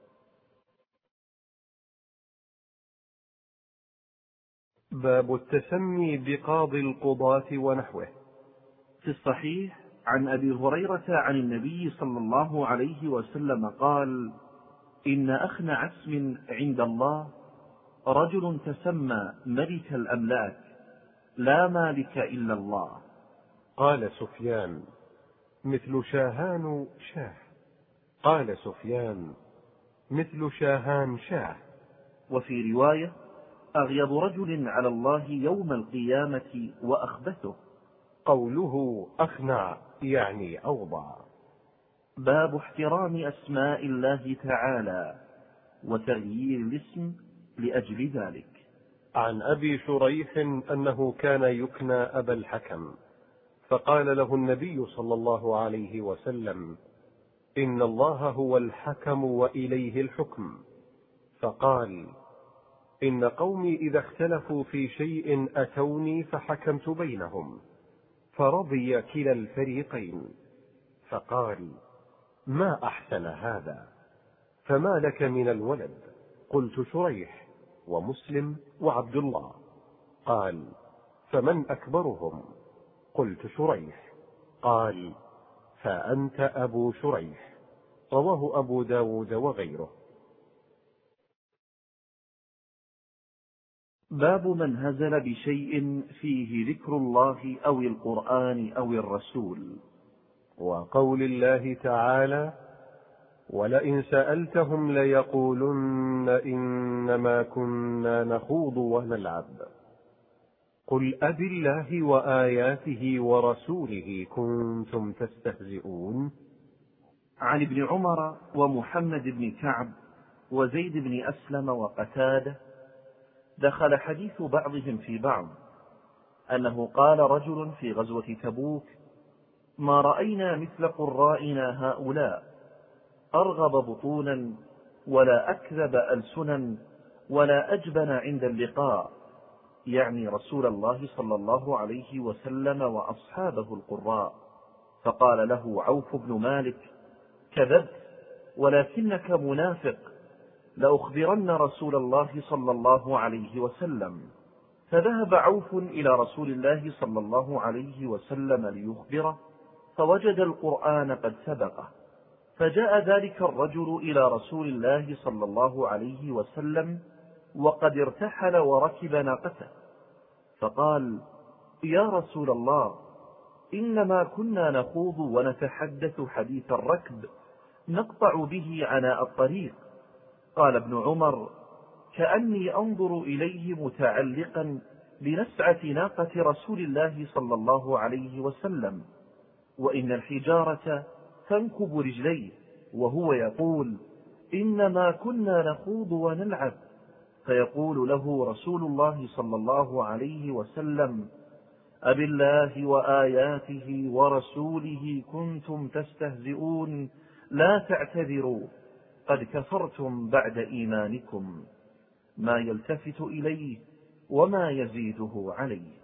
باب التسمي بقاضي القضاة ونحوه. في الصحيح عن أبي هريرة عن النبي صلى الله عليه وسلم قال: إن أخنع اسم عند الله رجل تسمى ملك الأملاك لا مالك إلا الله. قال سفيان: مثل شاهان شاه. قال سفيان: مثل شاهان شاه. وفي رواية: أغيض رجل على الله يوم القيامة وأخبثه. قوله أخنع يعني أوضع. باب احترام أسماء الله تعالى وتغيير الاسم لأجل ذلك. عن أبي شريح أنه كان يكنى أبا الحكم، فقال له النبي صلى الله عليه وسلم: إن الله هو الحكم وإليه الحكم. فقال: إن قومي إذا اختلفوا في شيء أتوني فحكمت بينهم، فرضي كلا الفريقين. فقال: ما أحسن هذا، فما لك من الولد؟ قلت: شريح ومسلم وعبد الله. قال: فمن أكبرهم؟ قلت: شريح. قال: فأنت أبو شريح. رواه أبو داود وغيره. باب من هزل بشيء فيه ذكر الله أو القرآن أو الرسول. وقول الله تعالى: ولئن سألتهم ليقولن إنما كنا نخوض ونلعب. قل أبالله وآياته ورسوله كنتم تستهزئون. عن ابن عمر ومحمد بن كعب وزيد بن أسلم وقتادة دخل حديث بعضهم في بعض أنه قال رجل في غزوة تبوك: ما رأينا مثل قرائنا هؤلاء، أرغب بطونا ولا أكذب ألسنا ولا أجبن عند اللقاء، يعني رسول الله صلى الله عليه وسلم وأصحابه القراء. فقال له عوف بن مالك: كذبت ولكنك منافق، لأخبرن رسول الله صلى الله عليه وسلم. فذهب عوف إلى رسول الله صلى الله عليه وسلم ليخبره، فوجد القرآن قد سبقه، فجاء ذلك الرجل إلى رسول الله صلى الله عليه وسلم وقد ارتحل وركب ناقته، فقال: يا رسول الله، إنما كنا نخوض ونتحدث حديث الركب نقطع به عناء الطريق. قال ابن عمر: كأني أنظر إليه متعلقا بنسعة ناقة رسول الله صلى الله عليه وسلم، وإن الحجارة تنكب رجليه وهو يقول: إنما كنا نخوض ونلعب، فيقول له رسول الله صلى الله عليه وسلم: أبالله وآياته ورسوله كنتم تستهزئون، لا تعتذروا، قد كفرتم بعد إيمانكم، ما يلتفت إليه وما يزيده عليه.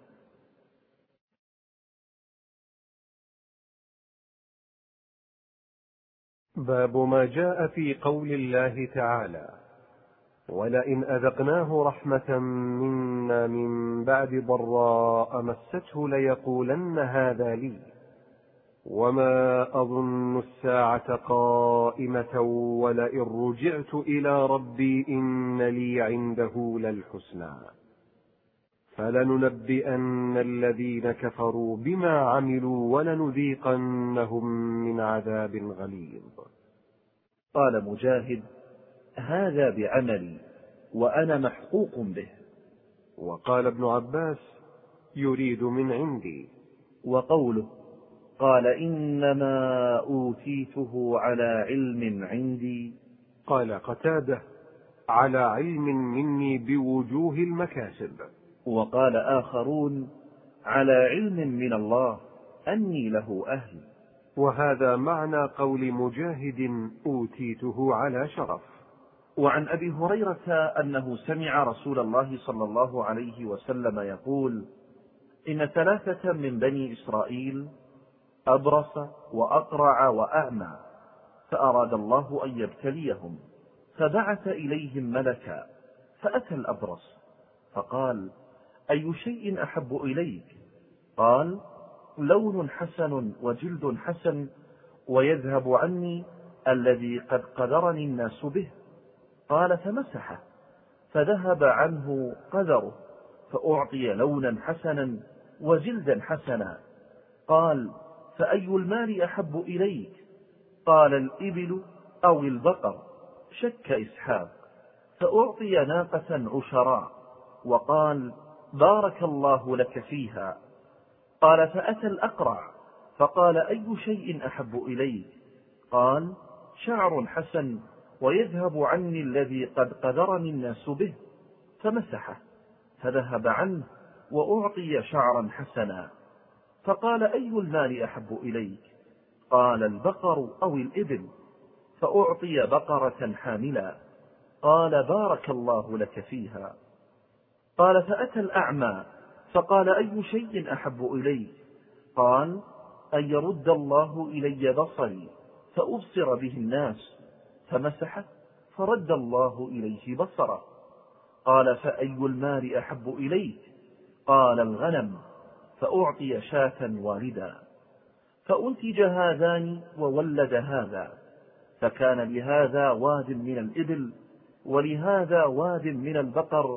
باب ما جاء في قول الله تعالى: ولئن أذقناه رحمة منا من بعد ضراء مسته ليقولن هذا لي، وما أظن الساعة قائمة ولئن رجعت إلى ربي إن لي عنده للحسنى، فلننبئن الذين كفروا بما عملوا ولنذيقنهم من عذاب غليظ. قال مجاهد: هذا بعملي وأنا محقوق به. وقال ابن عباس: يريد من عندي. وقوله: قال إنما أوتيته على علم عندي. قال قتادة: على علم مني بوجوه المكاسب. وقال آخرون: على علم من الله أني له أهل. وهذا معنى قول مجاهد: أوتيته على شرف. وعن أبي هريرة أنه سمع رسول الله صلى الله عليه وسلم يقول: إن 3 من بني إسرائيل أبرص وأقرع وأعمى، فأراد الله أن يبتليهم، فبعث إليهم ملكا، فأتى الأبرص فقال: أي شيء أحب إليك؟ قال: لون حسن وجلد حسن ويذهب عني الذي قد قدرني الناس به. قال: فمسحه، فذهب عنه قدره، فأعطي لونا حسنا وجلدا حسنا. قال: فأي المال أحب إليك؟ قال: الإبل أو البقر، شك إسحاق، فأعطي ناقة عشراء، وقال: بارك الله لك فيها. قال: فأتى الأقرع فقال: أي شيء أحب إليك؟ قال: شعر حسن ويذهب عني الذي قد قدرني الناس به، فمسحه، فذهب عنه وأعطي شعرا حسنا. فقال: أي المال أحب إليك؟ قال: البقر أو الإبل، فأعطي بقرة حاملا. قال: بارك الله لك فيها. قال: فأتى الأعمى فقال: أي شيء أحب إليك؟ قال: أن يرد الله إلي بصري فأبصر به الناس، فمسحه، فرد الله إليه بصره. قال: فأي المال أحب إليك؟ قال: الغنم، فأعطي شاة والدا. فأنتج هذان وولد هذا، فكان لهذا واد من الإبل، ولهذا واد من البقر،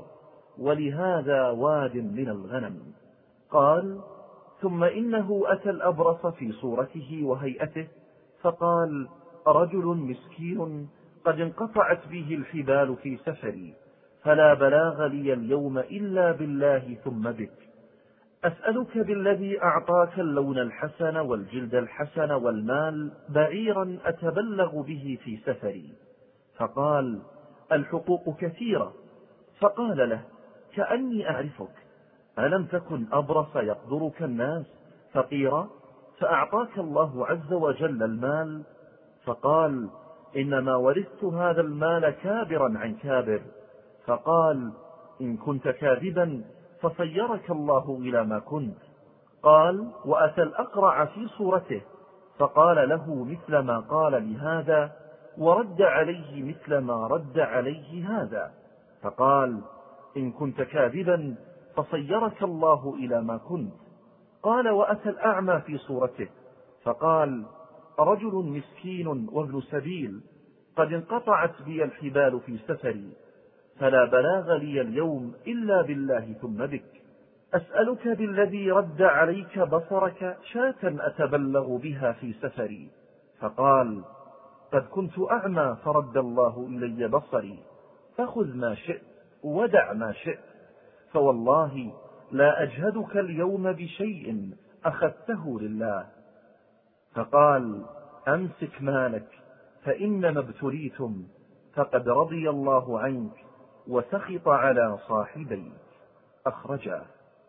ولهذا واد من الغنم. قال: ثم إنه أتى الأبرص في صورته وهيئته، فقال: رجل مسكين قد انقطعت به الحبال في سفري، فلا بلاغ لي اليوم إلا بالله ثم بك، أسألك بالذي أعطاك اللون الحسن والجلد الحسن والمال بعيرا أتبلغ به في سفري. فقال: الحقوق كثيرة. فقال له: كأني أعرفك، ألم تكن أبرص يقدرك الناس فقيرا فأعطاك الله عز وجل المال؟ فقال: إنما ورثت هذا المال كابرا عن كابر. فقال: إن كنت كاذبا فصيرك الله إلى ما كنت. قال: وأتى الأقرع في صورته فقال له مثل ما قال لهذا ورد عليه مثل ما رد عليه هذا. فقال: إن كنت كاذبا فصيرك الله إلى ما كنت. قال: وأتى الأعمى في صورته فقال: رجل مسكين وابن سبيل قد انقطعت بي الحبال في سفري، فلا بلاغ لي اليوم إلا بالله ثم بك. أسألك بالذي رد عليك بصرك شاة أتبلغ بها في سفري. فقال: قد كنت أعمى فرد الله إلي بصري، فخذ ما شئت ودع ما شئت، فوالله لا أجهدك اليوم بشيء أخذته لله. فقال: أمسك مالك فإنما ابتليتم، فقد رضي الله عنك وسخط على صاحبيك. أخرجاه.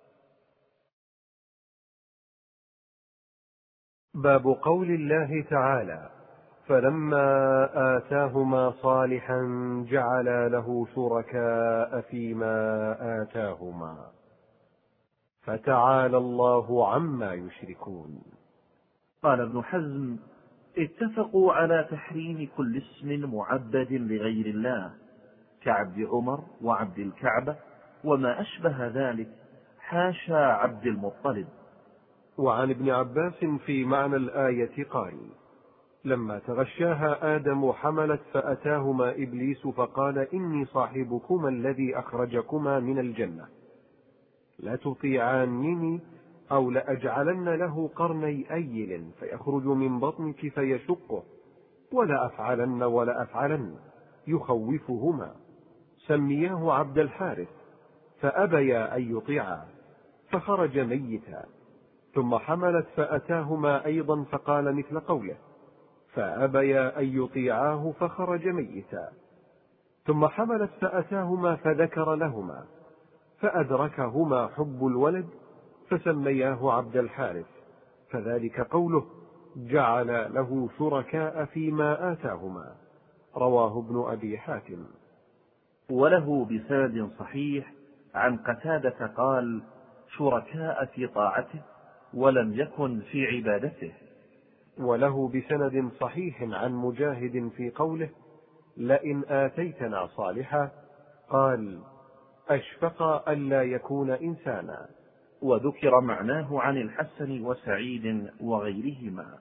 باب قول الله تعالى: فلما آتاهما صالحا جعلا له شركاء فيما آتاهما، فتعالى الله عما يشركون. قال ابن حزم: اتفقوا على تحريم كل اسم معبد لغير الله كعبد عمر وعبد الكعبة وما أشبه ذلك، حاشا عبد المطلب. وعن ابن عباس في معنى الآية قال: لما تغشاها آدم حملت فأتاهما إبليس فقال: إني صاحبكما الذي أخرجكما من الجنة، لتطيعانني أو لأجعلن له قرني أيل فيخرج من بطنك فيشقه، ولا أفعلن يخوفهما. سمياه عبد الحارث، فأبيا أن يطيعا فخرج ميتا. ثم حملت فأتاهما أيضا فقال مثل قوله، فأبيا أن يطيعاه فخرج ميتا. ثم حملت فأتاهما فذكر لهما، فأدركهما حب الولد فسمياه عبد الحارث، فذلك قوله: جعل له شركاء فيما آتاهما. رواه ابن أبي حاتم. وله بسند صحيح عن قتادة قال: شركاء في طاعته ولم يكن في عبادته. وله بسند صحيح عن مجاهد في قوله: لئن آتيتنا صالحا، قال: أشفق ألا يكون إنسانا. وذكر معناه عن الحسن وسعيد وغيرهما.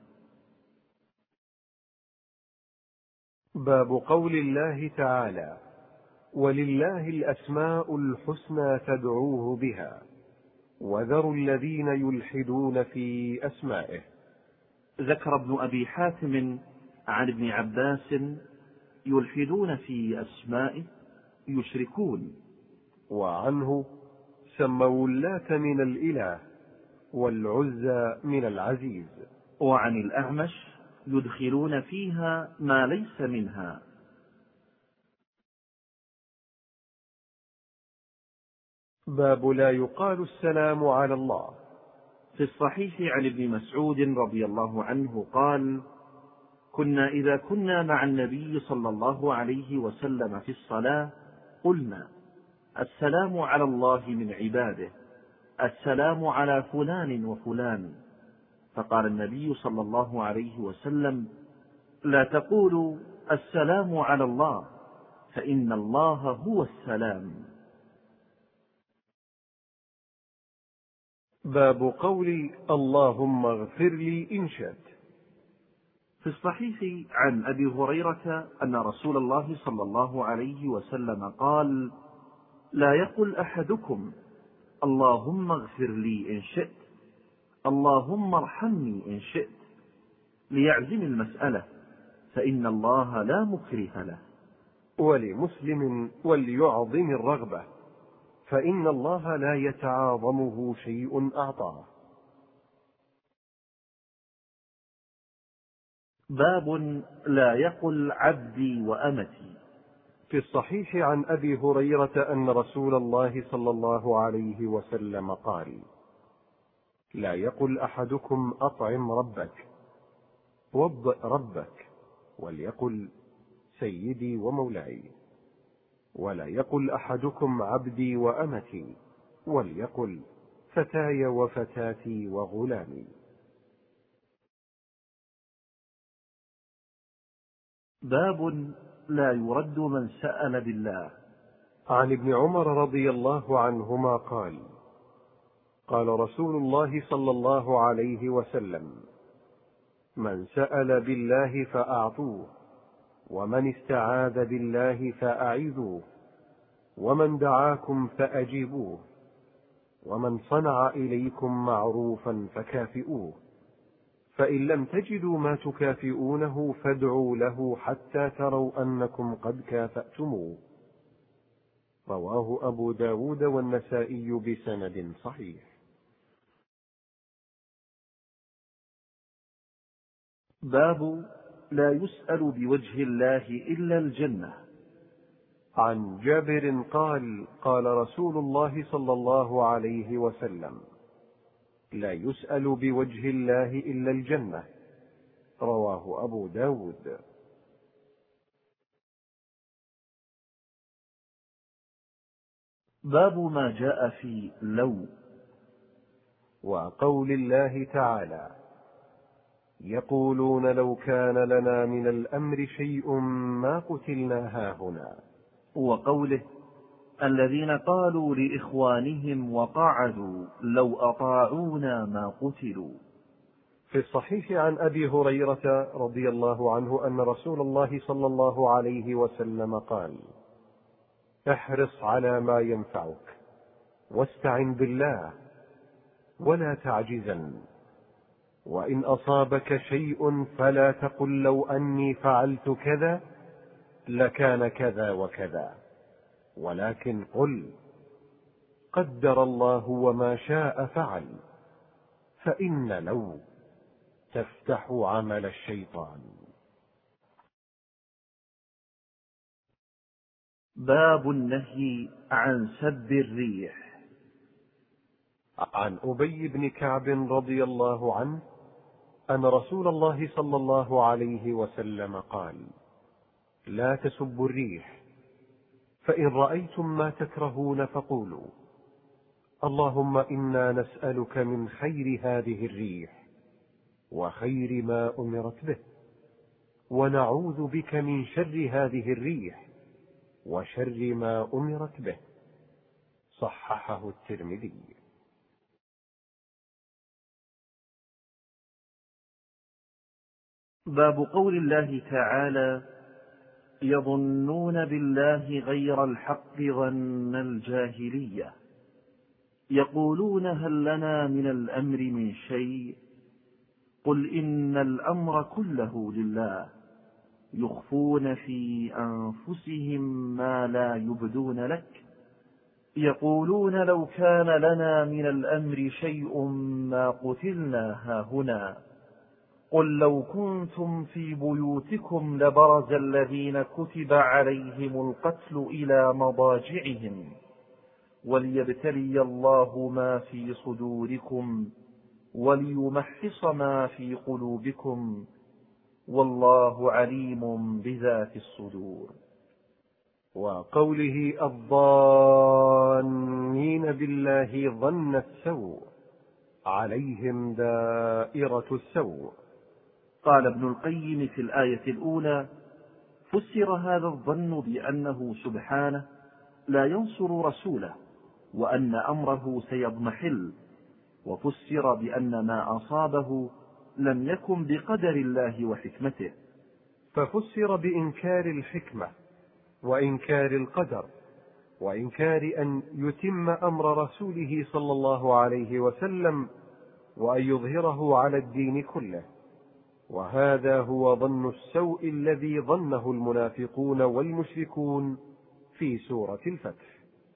باب قول الله تعالى: ولله الأسماء الحسنى فادعوه بها، وذروا الذين يلحدون في أسمائه. ذكر ابن أبي حاتم عن ابن عباس: يلحدون في أسمائه يشركون. وعنه: سموا اللات من الإله والعزى من العزيز. وعن الأعمش: يدخلون فيها ما ليس منها. باب لا يقال السلام على الله. في الصحيح عن ابن مسعود رضي الله عنه قال: كنا إذا كنا مع النبي صلى الله عليه وسلم في الصلاة قلنا: السلام على الله من عباده، السلام على فلان وفلان. فقال النبي صلى الله عليه وسلم: لا تقولوا السلام على الله، فإن الله هو السلام. باب قول اللهم اغفر لي إن شئت. في الصحيح عن أبي هريرة أن رسول الله صلى الله عليه وسلم قال: لا يقل أحدكم اللهم اغفر لي إن شئت، اللهم ارحمني إن شئت، ليعزم المسألة، فإن الله لا مكره له. ولمسلم: وليعظم الرغبة، فإن الله لا يتعاظمه شيء أعطاه. باب لا يقل عبدي وأمتي. في الصحيح عن أبي هريرة أن رسول الله صلى الله عليه وسلم قال: لا يقل أحدكم أطعم ربك، وضئ ربك، وليقل سيدي ومولاي. ولا يقل أحدكم عبدي وأمتي، وليقل فتاي وفتاتي وغلامي. باب لا يرد من سأل بالله. عن ابن عمر رضي الله عنهما قال: قال رسول الله صلى الله عليه وسلم: من سأل بالله فأعطوه، ومن استعاذ بالله فأعيذوه، ومن دعاكم فأجيبوه، ومن صنع إليكم معروفا فكافئوه، فإن لم تجدوا ما تكافئونه فادعوا له حتى تروا أنكم قد كافأتموه. رواه أبو داود والنسائي بسند صحيح. باب لا يسأل بوجه الله إلا الجنة. عن جابر قال: قال رسول الله صلى الله عليه وسلم: لا يسأل بوجه الله إلا الجنة. رواه أبو داود. باب ما جاء في لو. وقول الله تعالى: يقولون لو كان لنا من الأمر شيء ما قتلنا هاهنا. وقوله: الذين قالوا لإخوانهم وقعدوا لو أطاعونا ما قتلوا. في الصحيح عن أبي هريرة رضي الله عنه أن رسول الله صلى الله عليه وسلم قال: احرص على ما ينفعك، واستعن بالله، ولا تعجزن. وإن أصابك شيء فلا تقل لو أني فعلت كذا لكان كذا وكذا، ولكن قل قدر الله وما شاء فعل، فإن لو تفتح عمل الشيطان. باب النهي عن سب الريح. عن أبي بن كعب رضي الله عنه أن رسول الله صلى الله عليه وسلم قال: لا تسبوا الريح، فإن رأيتم ما تكرهون فقولوا: اللهم إنا نسألك من خير هذه الريح وخير ما أمرت به، ونعوذ بك من شر هذه الريح وشر ما أمرت به. صححه الترمذي. باب قول الله تعالى: يظنون بالله غير الحق ظن الجاهلية، يقولون هل لنا من الأمر من شيء، قل إن الأمر كله لله، يخفون في أنفسهم ما لا يبدون لك، يقولون لو كان لنا من الأمر شيء ما قتلنا هاهنا، قل لو كنتم في بيوتكم لبرز الذين كتب عليهم القتل إلى مضاجعهم، وليبتلي الله ما في صدوركم وليمحص ما في قلوبكم، والله عليم بذات الصدور. وقوله: الظانين بالله ظن السوء، عليهم دائرة السوء. قال ابن القيم في الآية الأولى: فسر هذا الظن بأنه سبحانه لا ينصر رسوله، وأن أمره سيضمحل، وفسر بأن ما أصابه لم يكن بقدر الله وحكمته. ففسر بإنكار الحكمة وإنكار القدر وإنكار أن يتم أمر رسوله صلى الله عليه وسلم وأن يظهره على الدين كله. وهذا هو ظن السوء الذي ظنه المنافقون والمشركون في سورة الفتح.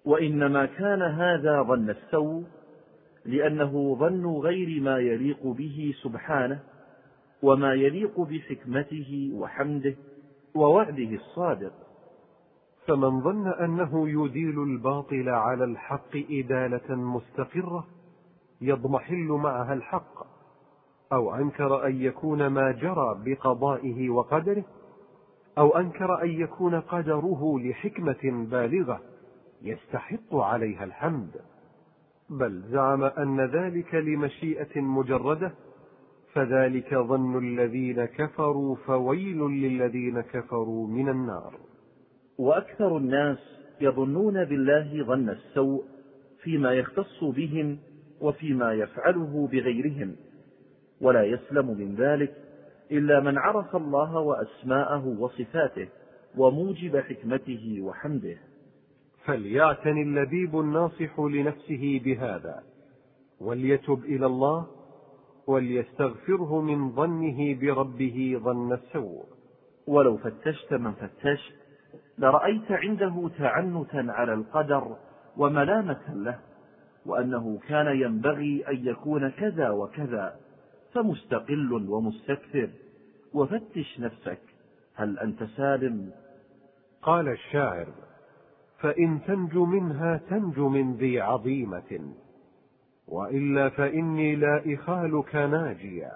وإنما كان هذا ظن السوء لأنه ظن غير ما يليق به سبحانه وما يليق بحكمته وحمده ووعده الصادق. فمن ظن أنه يديل الباطل على الحق إدالة مستقرة يضمحل معها الحق، أو أنكر أن يكون ما جرى بقضائه وقدره، أو أنكر أن يكون قدره لحكمة بالغة يستحق عليها الحمد، بل زعم أن ذلك لمشيئة مجردة، فذلك ظن الذين كفروا فويل للذين كفروا من النار. وأكثر الناس يظنون بالله ظن السوء فيما يختص بهم وفيما يفعله بغيرهم، ولا يسلم من ذلك إلا من عرف الله وأسماءه وصفاته وموجب حكمته وحمده. فليعتني اللبيب الناصح لنفسه بهذا، وليتب إلى الله، وليستغفره من ظنه بربه ظن السوء. ولو فتشت من فتشت لرأيت عنده تعنتا على القدر وملامة له، وأنه كان ينبغي أن يكون كذا وكذا، فمستقل ومستكثر، وفتش نفسك هل أنت سالم؟ قال الشاعر: فإن تنج منها تنج من ذي عظيمة، وإلا فإني لا إخالك ناجيا.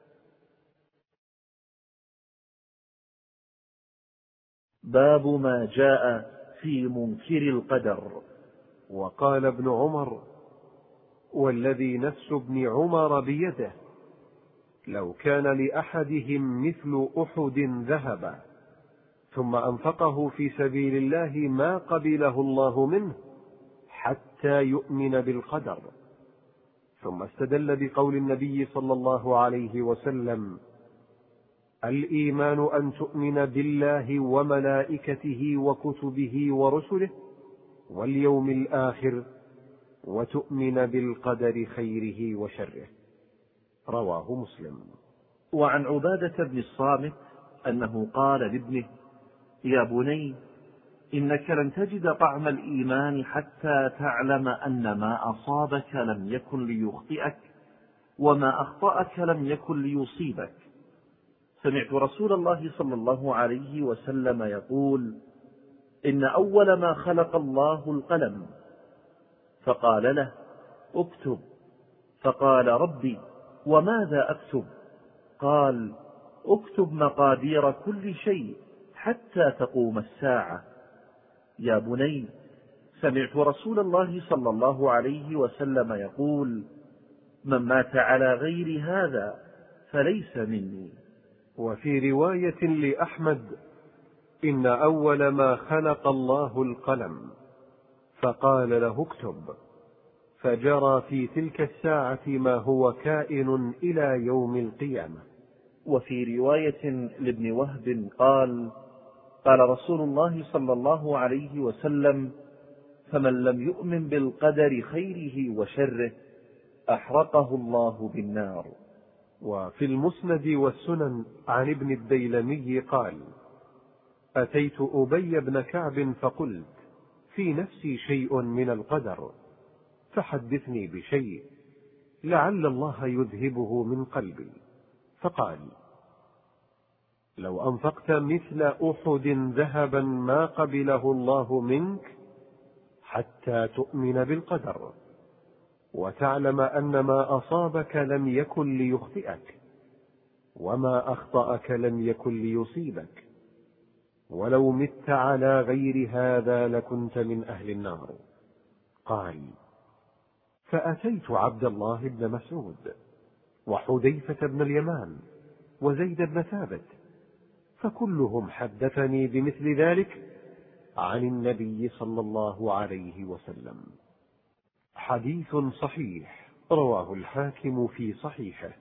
باب ما جاء في منكر القدر. وقال ابن عمر: والذي نفس ابن عمر بيده لو كان لأحدهم مثل أحد ذهبا ثم أنفقه في سبيل الله ما قبله الله منه حتى يؤمن بالقدر. ثم استدل بقول النبي صلى الله عليه وسلم: الإيمان أن تؤمن بالله وملائكته وكتبه ورسله واليوم الآخر وتؤمن بالقدر خيره وشره. رواه مسلم. وعن عبادة بن الصامت أنه قال لابنه: يا بني، إنك لن تجد طعم الإيمان حتى تعلم أن ما أصابك لم يكن ليخطئك وما أخطأك لم يكن ليصيبك. سمعت رسول الله صلى الله عليه وسلم يقول: إن أول ما خلق الله القلم، فقال له: اكتب. فقال: ربي وماذا أكتب؟ قال: اكتب مقادير كل شيء حتى تقوم الساعة. يا بني، سمعت رسول الله صلى الله عليه وسلم يقول: من مات على غير هذا فليس مني. وفي رواية لأحمد: إن أول ما خلق الله القلم، فقال له: اكتب، فجرى في تلك الساعة ما هو كائن إلى يوم القيامة. وفي رواية لابن وهب قال: قال رسول الله صلى الله عليه وسلم: فمن لم يؤمن بالقدر خيره وشره أحرقه الله بالنار. وفي المسند والسنن عن ابن الديلمي قال: أتيت أبي بن كعب فقلت: في نفسي شيء من القدر، فحدثني بشيء لعل الله يذهبه من قلبي. فقال: لو أنفقت مثل أحد ذهبا ما قبله الله منك حتى تؤمن بالقدر وتعلم أن ما أصابك لم يكن ليخطئك وما أخطأك لم يكن ليصيبك، ولو مت على غير هذا لكنت من أهل النار. قال: فأتيت عبد الله بن مسعود وحذيفة بن اليمان وزيد بن ثابت، فكلهم حدثني بمثل ذلك عن النبي صلى الله عليه وسلم. حديث صحيح، رواه الحاكم في صحيحه.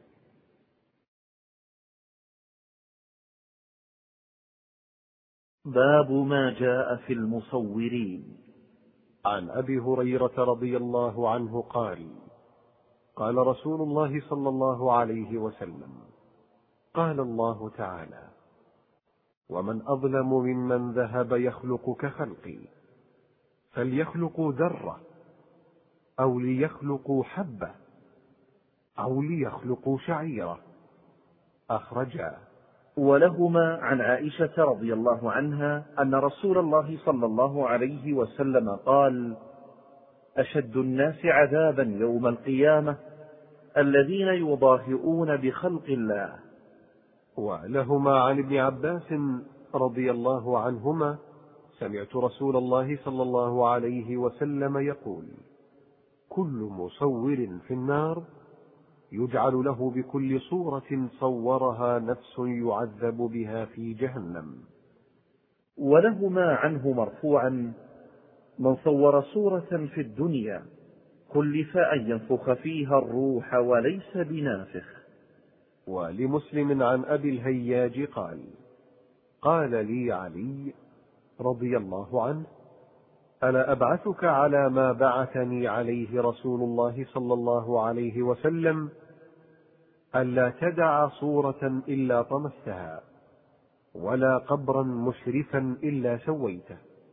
باب ما جاء في المصورين. عن أبي هريرة رضي الله عنه قال: قال رسول الله صلى الله عليه وسلم: قال الله تعالى: ومن أظلم ممن ذهب يخلق كخلقي، فليخلقوا ذرة أو ليخلقوا حبة أو ليخلقوا شعيرة. أخرجاه. ولهما عن عائشة رضي الله عنها أن رسول الله صلى الله عليه وسلم قال: أشد الناس عذابا يوم القيامة الذين يضاهئون بخلق الله. ولهما عن ابن عباس رضي الله عنهما: سمعت رسول الله صلى الله عليه وسلم يقول: كل مصور في النار يجعل له بكل صورة صورها نفس يعذب بها في جهنم. ولهما عنه مرفوعا: من صور صورة في الدنيا كلف أن ينفخ فيها الروح وليس بنافخ. ولمسلم عن أبي الهياج قال: قال لي علي رضي الله عنه: ألا أبعثك على ما بعثني عليه رسول الله صلى الله عليه وسلم، ألا تدع صورة إلا طمستها، ولا قبرا مشرفا إلا سويته.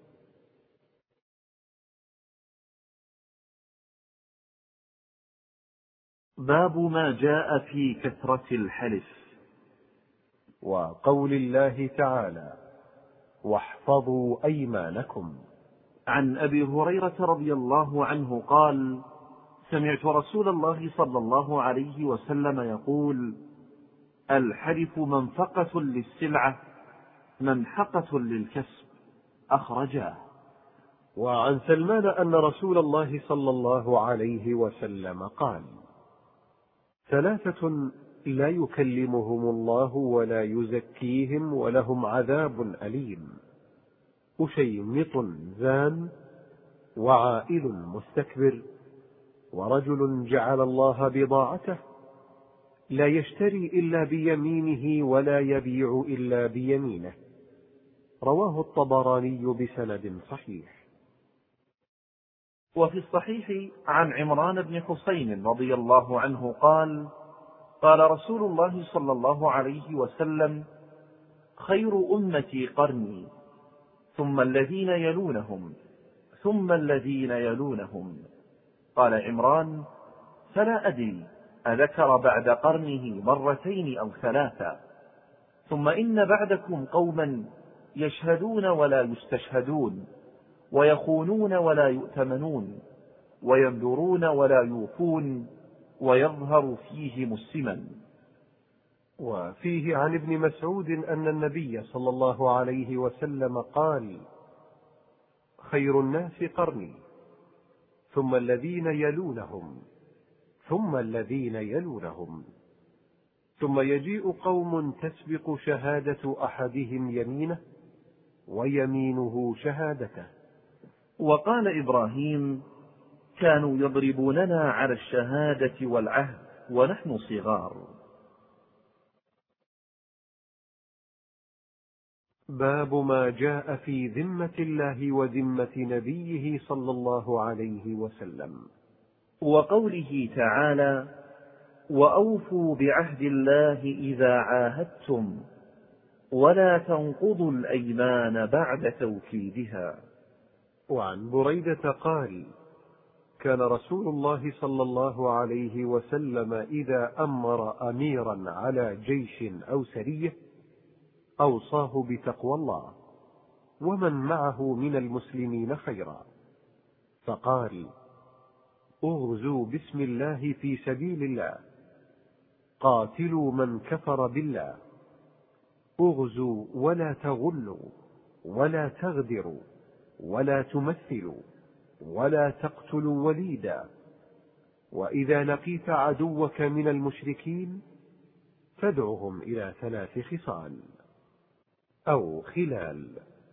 باب ما جاء في كثرة الحلف. وقول الله تعالى: واحفظوا أيمانكم. عن أبي هريرة رضي الله عنه قال: سمعت رسول الله صلى الله عليه وسلم يقول: الحلف منفقة للسلعة ممحقة للكسب. أخرجاه. وعن سلمان أن رسول الله صلى الله عليه وسلم قال: ثلاثة لا يكلمهم الله ولا يزكيهم ولهم عذاب أليم: أشيمط زان، وعائل مستكبر، ورجل جعل الله بضاعته لا يشتري إلا بيمينه ولا يبيع إلا بيمينه. رواه الطبراني بسند صحيح. وفي الصحيح عن عمران بن حسين رضي الله عنه قال: قال رسول الله صلى الله عليه وسلم: خير أمتي قرني، ثم الذين يلونهم، ثم الذين يلونهم. قال عمران: فلا أدري أذكر بعد قرنه مرتين أو ثلاثا. ثم إن بعدكم قوما يشهدون ولا يستشهدون، ويخونون ولا يؤتمنون، وينذرون ولا يوفون، ويظهر فيهم السمن. وفيه عن ابن مسعود أن النبي صلى الله عليه وسلم قال: خير الناس قرني، ثم الذين يلونهم، ثم الذين يلونهم، ثم يجيء قوم تسبق شهادة أحدهم يمينه ويمينه شهادته. وقال إبراهيم: كانوا يضربوننا على الشهادة والعهد ونحن صغار. باب ما جاء في ذمة الله وذمة نبيه صلى الله عليه وسلم. وقوله تعالى: وأوفوا بعهد الله إذا عاهدتم ولا تنقضوا الأيمان بعد توكيدها. وعن بريدة قال: كان رسول الله صلى الله عليه وسلم إذا أمر أميرا على جيش أو سرية أوصاه بتقوى الله ومن معه من المسلمين خيرا، فقال: اغزوا بسم الله في سبيل الله، قاتلوا من كفر بالله، اغزوا ولا تغلوا ولا تغدروا ولا تمثلوا ولا تقتلوا وليدا، وإذا لقيت عدوك من المشركين فادعهم إلى 3 خصال أو خلال،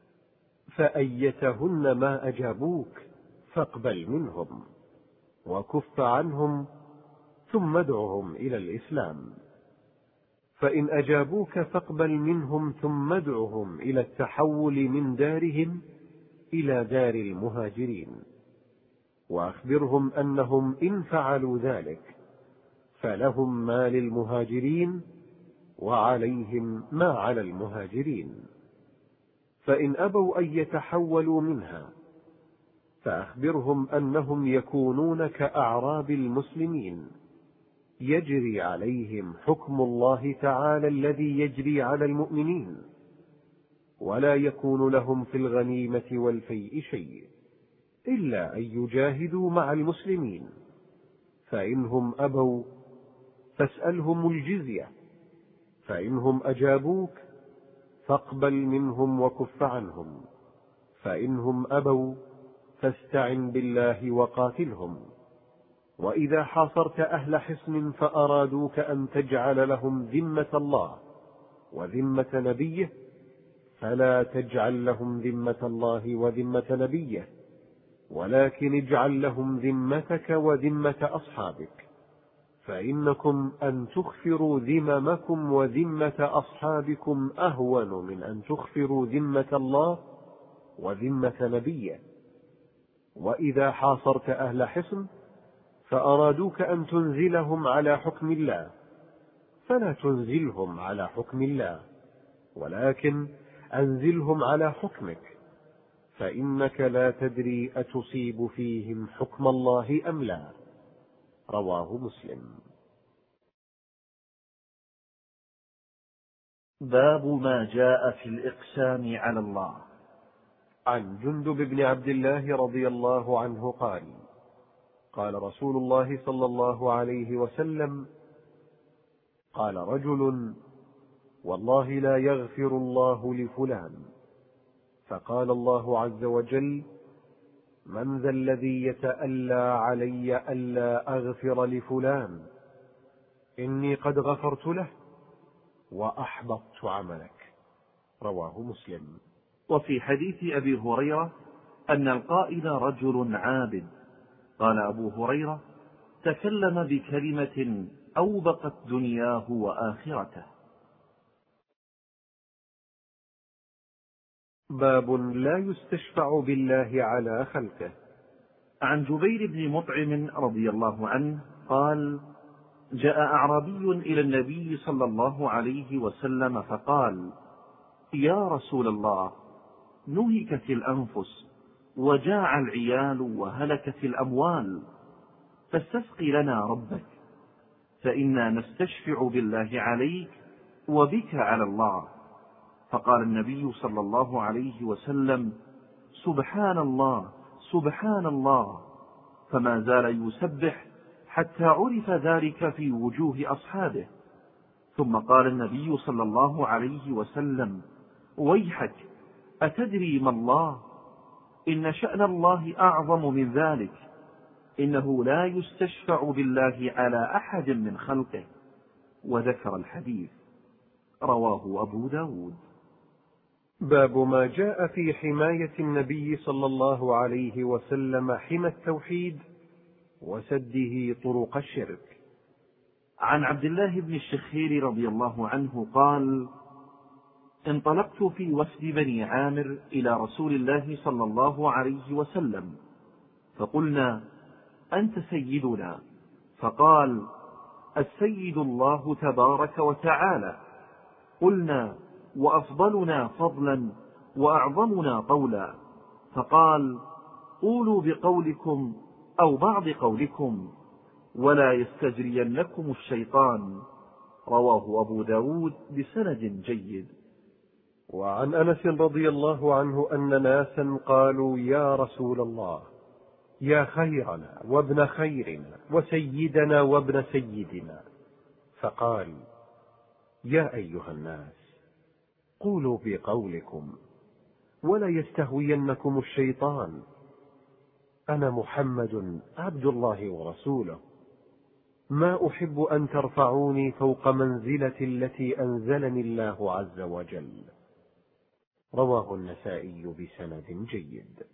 فأيتهن ما أجابوك فاقبل منهم، وكف عنهم ثم ادعهم إلى الإسلام، فإن أجابوك فاقبل منهم ثم ادعهم إلى التحول من دارهم إلى دار المهاجرين، وأخبرهم أنهم إن فعلوا ذلك فلهم ما للمهاجرين وعليهم ما على المهاجرين، فإن أبوا أن يتحولوا منها فأخبرهم أنهم يكونون كأعراب المسلمين، يجري عليهم حكم الله تعالى الذي يجري على المؤمنين، ولا يكون لهم في الغنيمة والفيء شيء إلا أن يجاهدوا مع المسلمين، فإنهم أبوا فاسألهم الجزية، فإنهم أجابوك فاقبل منهم وكف عنهم، فإنهم أبوا فاستعن بالله وقاتلهم. وإذا حاصرت أهل حصن فأرادوك أن تجعل لهم ذمة الله وذمة نبيه، فلا تجعل لهم ذمة الله وذمة نبيه، ولكن اجعل لهم ذمتك وذمة أصحابك، فإنكم أن تخفروا ذممكم وذمة أصحابكم أهون من أن تخفروا ذمة الله وذمة نبيه. وإذا حاصرت أهل حصن فأرادوك أن تنزلهم على حكم الله، فلا تنزلهم على حكم الله، ولكن أنزلهم على حكمك، فإنك لا تدري أتصيب فيهم حكم الله أم لا. رواه مسلم. باب ما جاء في الإقسام على الله. عن جندب بن عبد الله رضي الله عنه قال: قال رسول الله صلى الله عليه وسلم: قال رجل: والله لا يغفر الله لفلان. فقال الله عز وجل: من ذا الذي يتألى علي ألا أغفر لفلان؟ إني قد غفرت له وأحبطت عملك. رواه مسلم. وفي حديث أبي هريرة أن القائل رجل عابد. قال أبو هريرة: تكلم بكلمة أوبقت دنياه وآخرته. باب لا يستشفع بالله على خلقه. عن جبير بن مطعم رضي الله عنه قال: جاء أعرابي إلى النبي صلى الله عليه وسلم فقال: يا رسول الله، نهكت الأنفس وجاع العيال وهلكت الأموال، فاستسق لنا ربك، فإنا نستشفع بالله عليك وبك على الله. فقال النبي صلى الله عليه وسلم: سبحان الله سبحان الله، فما زال يسبح حتى عرف ذلك في وجوه أصحابه. ثم قال النبي صلى الله عليه وسلم: ويحك، أتدري ما الله؟ إن شأن الله أعظم من ذلك، إنه لا يستشفع بالله على أحد من خلقه. وذكر الحديث. رواه أبو داود. باب ما جاء في حماية النبي صلى الله عليه وسلم حمى التوحيد وسده طرق الشرك. عن عبد الله بن الشخير رضي الله عنه قال: انطلقت في وفد بني عامر إلى رسول الله صلى الله عليه وسلم، فقلنا: أنت سيدنا. فقال: السيد الله تبارك وتعالى. قلنا: وأفضلنا فضلا وأعظمنا قولا. فقال: قولوا بقولكم أو بعض قولكم، ولا يستجرينكم الشيطان. رواه أبو داود بسند جيد. وعن أنس رضي الله عنه أن ناسا قالوا: يا رسول الله، يا خيرنا وابن خيرنا وسيدنا وابن سيدنا. فقال: يا أيها الناس، قولوا بقولكم ولا يستهوينكم الشيطان، أنا محمد عبد الله ورسوله، ما أحب أن ترفعوني فوق منزلتي التي أنزلني الله عز وجل. رواه النسائي بسند جيد.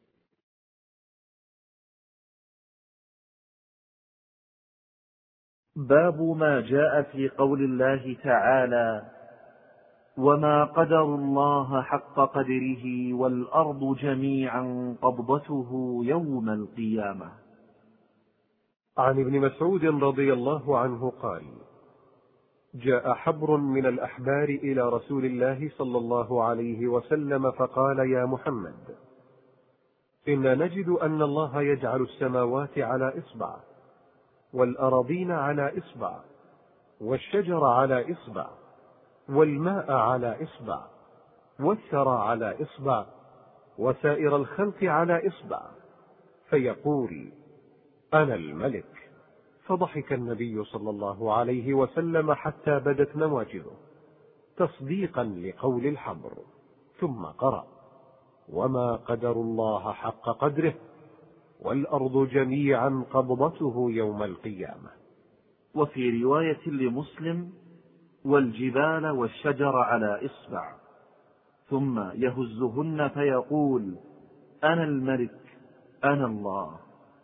باب ما جاء في قول الله تعالى: وما قدروا الله حق قدره والأرض جميعا قبضته يوم القيامة. عن ابن مسعود رضي الله عنه قال: جاء حبر من الأحبار إلى رسول الله صلى الله عليه وسلم فقال: يا محمد، إنا نجد أن الله يجعل السماوات على إصبع، والأراضين على إصبع، والشجر على إصبع، والماء على إصبع، والثرى على إصبع، وسائر الخلق على إصبع، فيقول: أنا الملك. فضحك النبي صلى الله عليه وسلم حتى بدت نواجذه تصديقا لقول الحبر، ثم قرأ: وما قدروا الله حق قدره والأرض جميعا قبضته يوم القيامة. وفي رواية لمسلم: والجبال والشجر على إصبع، ثم يهزهن فيقول: أنا الملك أنا الله.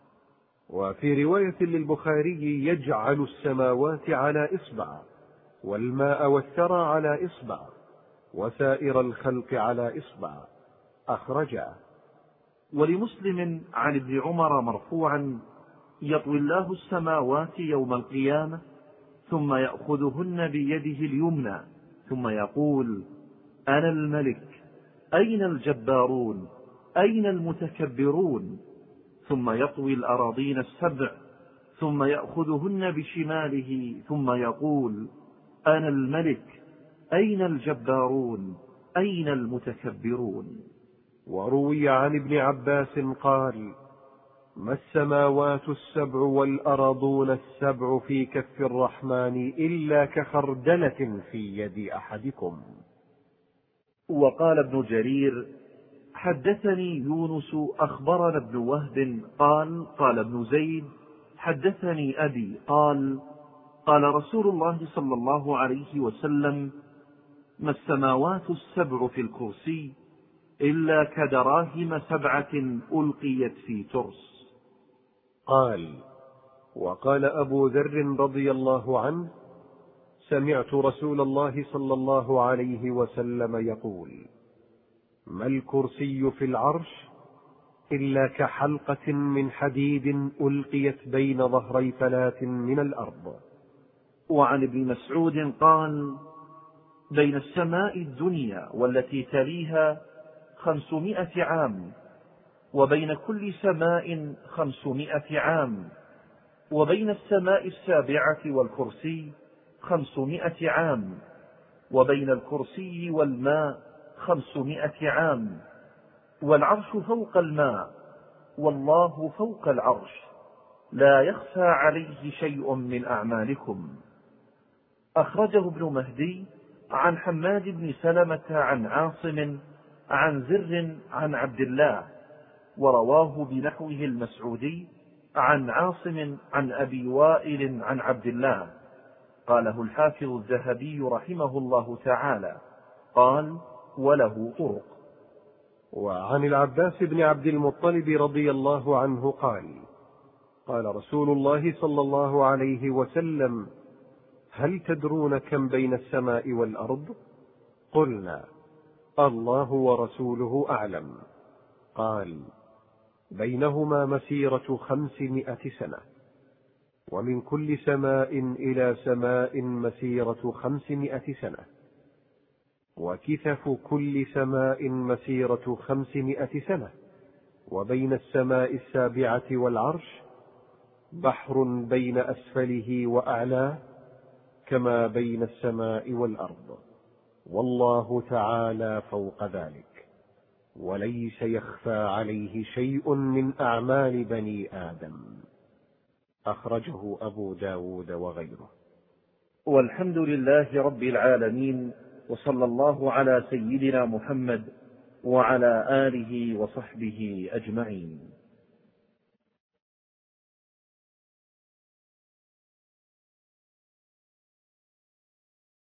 وفي رواية للبخاري: يجعل السماوات على إصبع، والماء والثرى على إصبع، وسائر الخلق على إصبع، أخرجه. ولمسلم عن ابن عمر مرفوعا: يطوي الله السماوات يوم القيامة ثم يأخذهن بيده اليمنى ثم يقول: أنا الملك أين الجبارون أين المتكبرون؟ ثم يطوي الأراضين السبع ثم يأخذهن بشماله ثم يقول: أنا الملك أين الجبارون أين المتكبرون؟ وروي عن ابن عباس قال: ما السماوات السبع والأرضون السبع في كف الرحمن إلا كخردلة في يد أحدكم. وقال ابن جرير: حدثني يونس أخبرنا ابن وهب قال: قال ابن زيد: حدثني أبي قال: قال رسول الله صلى الله عليه وسلم: ما السماوات السبع في الكرسي إلا كدراهم سبعة ألقيت في ترس. قال: وقال أبو ذر رضي الله عنه: سمعت رسول الله صلى الله عليه وسلم يقول: ما الكرسي في العرش إلا كحلقة من حديد ألقيت بين ظهري فلاة من الأرض. وعن ابن مسعود قال: بين السماء الدنيا والتي تليها 500 عام، وبين كل سماء 500 عام، وبين السماء السابعة والكرسي 500 عام، وبين الكرسي والماء 500 عام، والعرش فوق الماء، والله فوق العرش، لا يخفى عليه شيء من أعمالكم. أخرجه ابن مهدي عن حماد بن سلمة عن عاصم عن زر عن عبد الله، ورواه بنحوه المسعودي عن عاصم عن أبي وائل عن عبد الله. قاله الحافظ الذهبي رحمه الله تعالى، قال: وله طرق. وعن العباس بن عبد المطلب رضي الله عنه قال: قال رسول الله صلى الله عليه وسلم: هل تدرون كم بين السماء والأرض؟ قلنا: الله ورسوله أعلم. قال: بينهما مسيرة 500 سنة، ومن كل سماء إلى سماء مسيرة 500 سنة، وكثف كل سماء مسيرة 500 سنة، وبين السماء السابعة والعرش بحر بين أسفله وأعلاه كما بين السماء والأرض، والله تعالى فوق ذلك، وليس يخفى عليه شيء من أعمال بني آدم. أخرجه أبو داود وغيره. والحمد لله رب العالمين، وصلى الله على سيدنا محمد وعلى آله وصحبه أجمعين.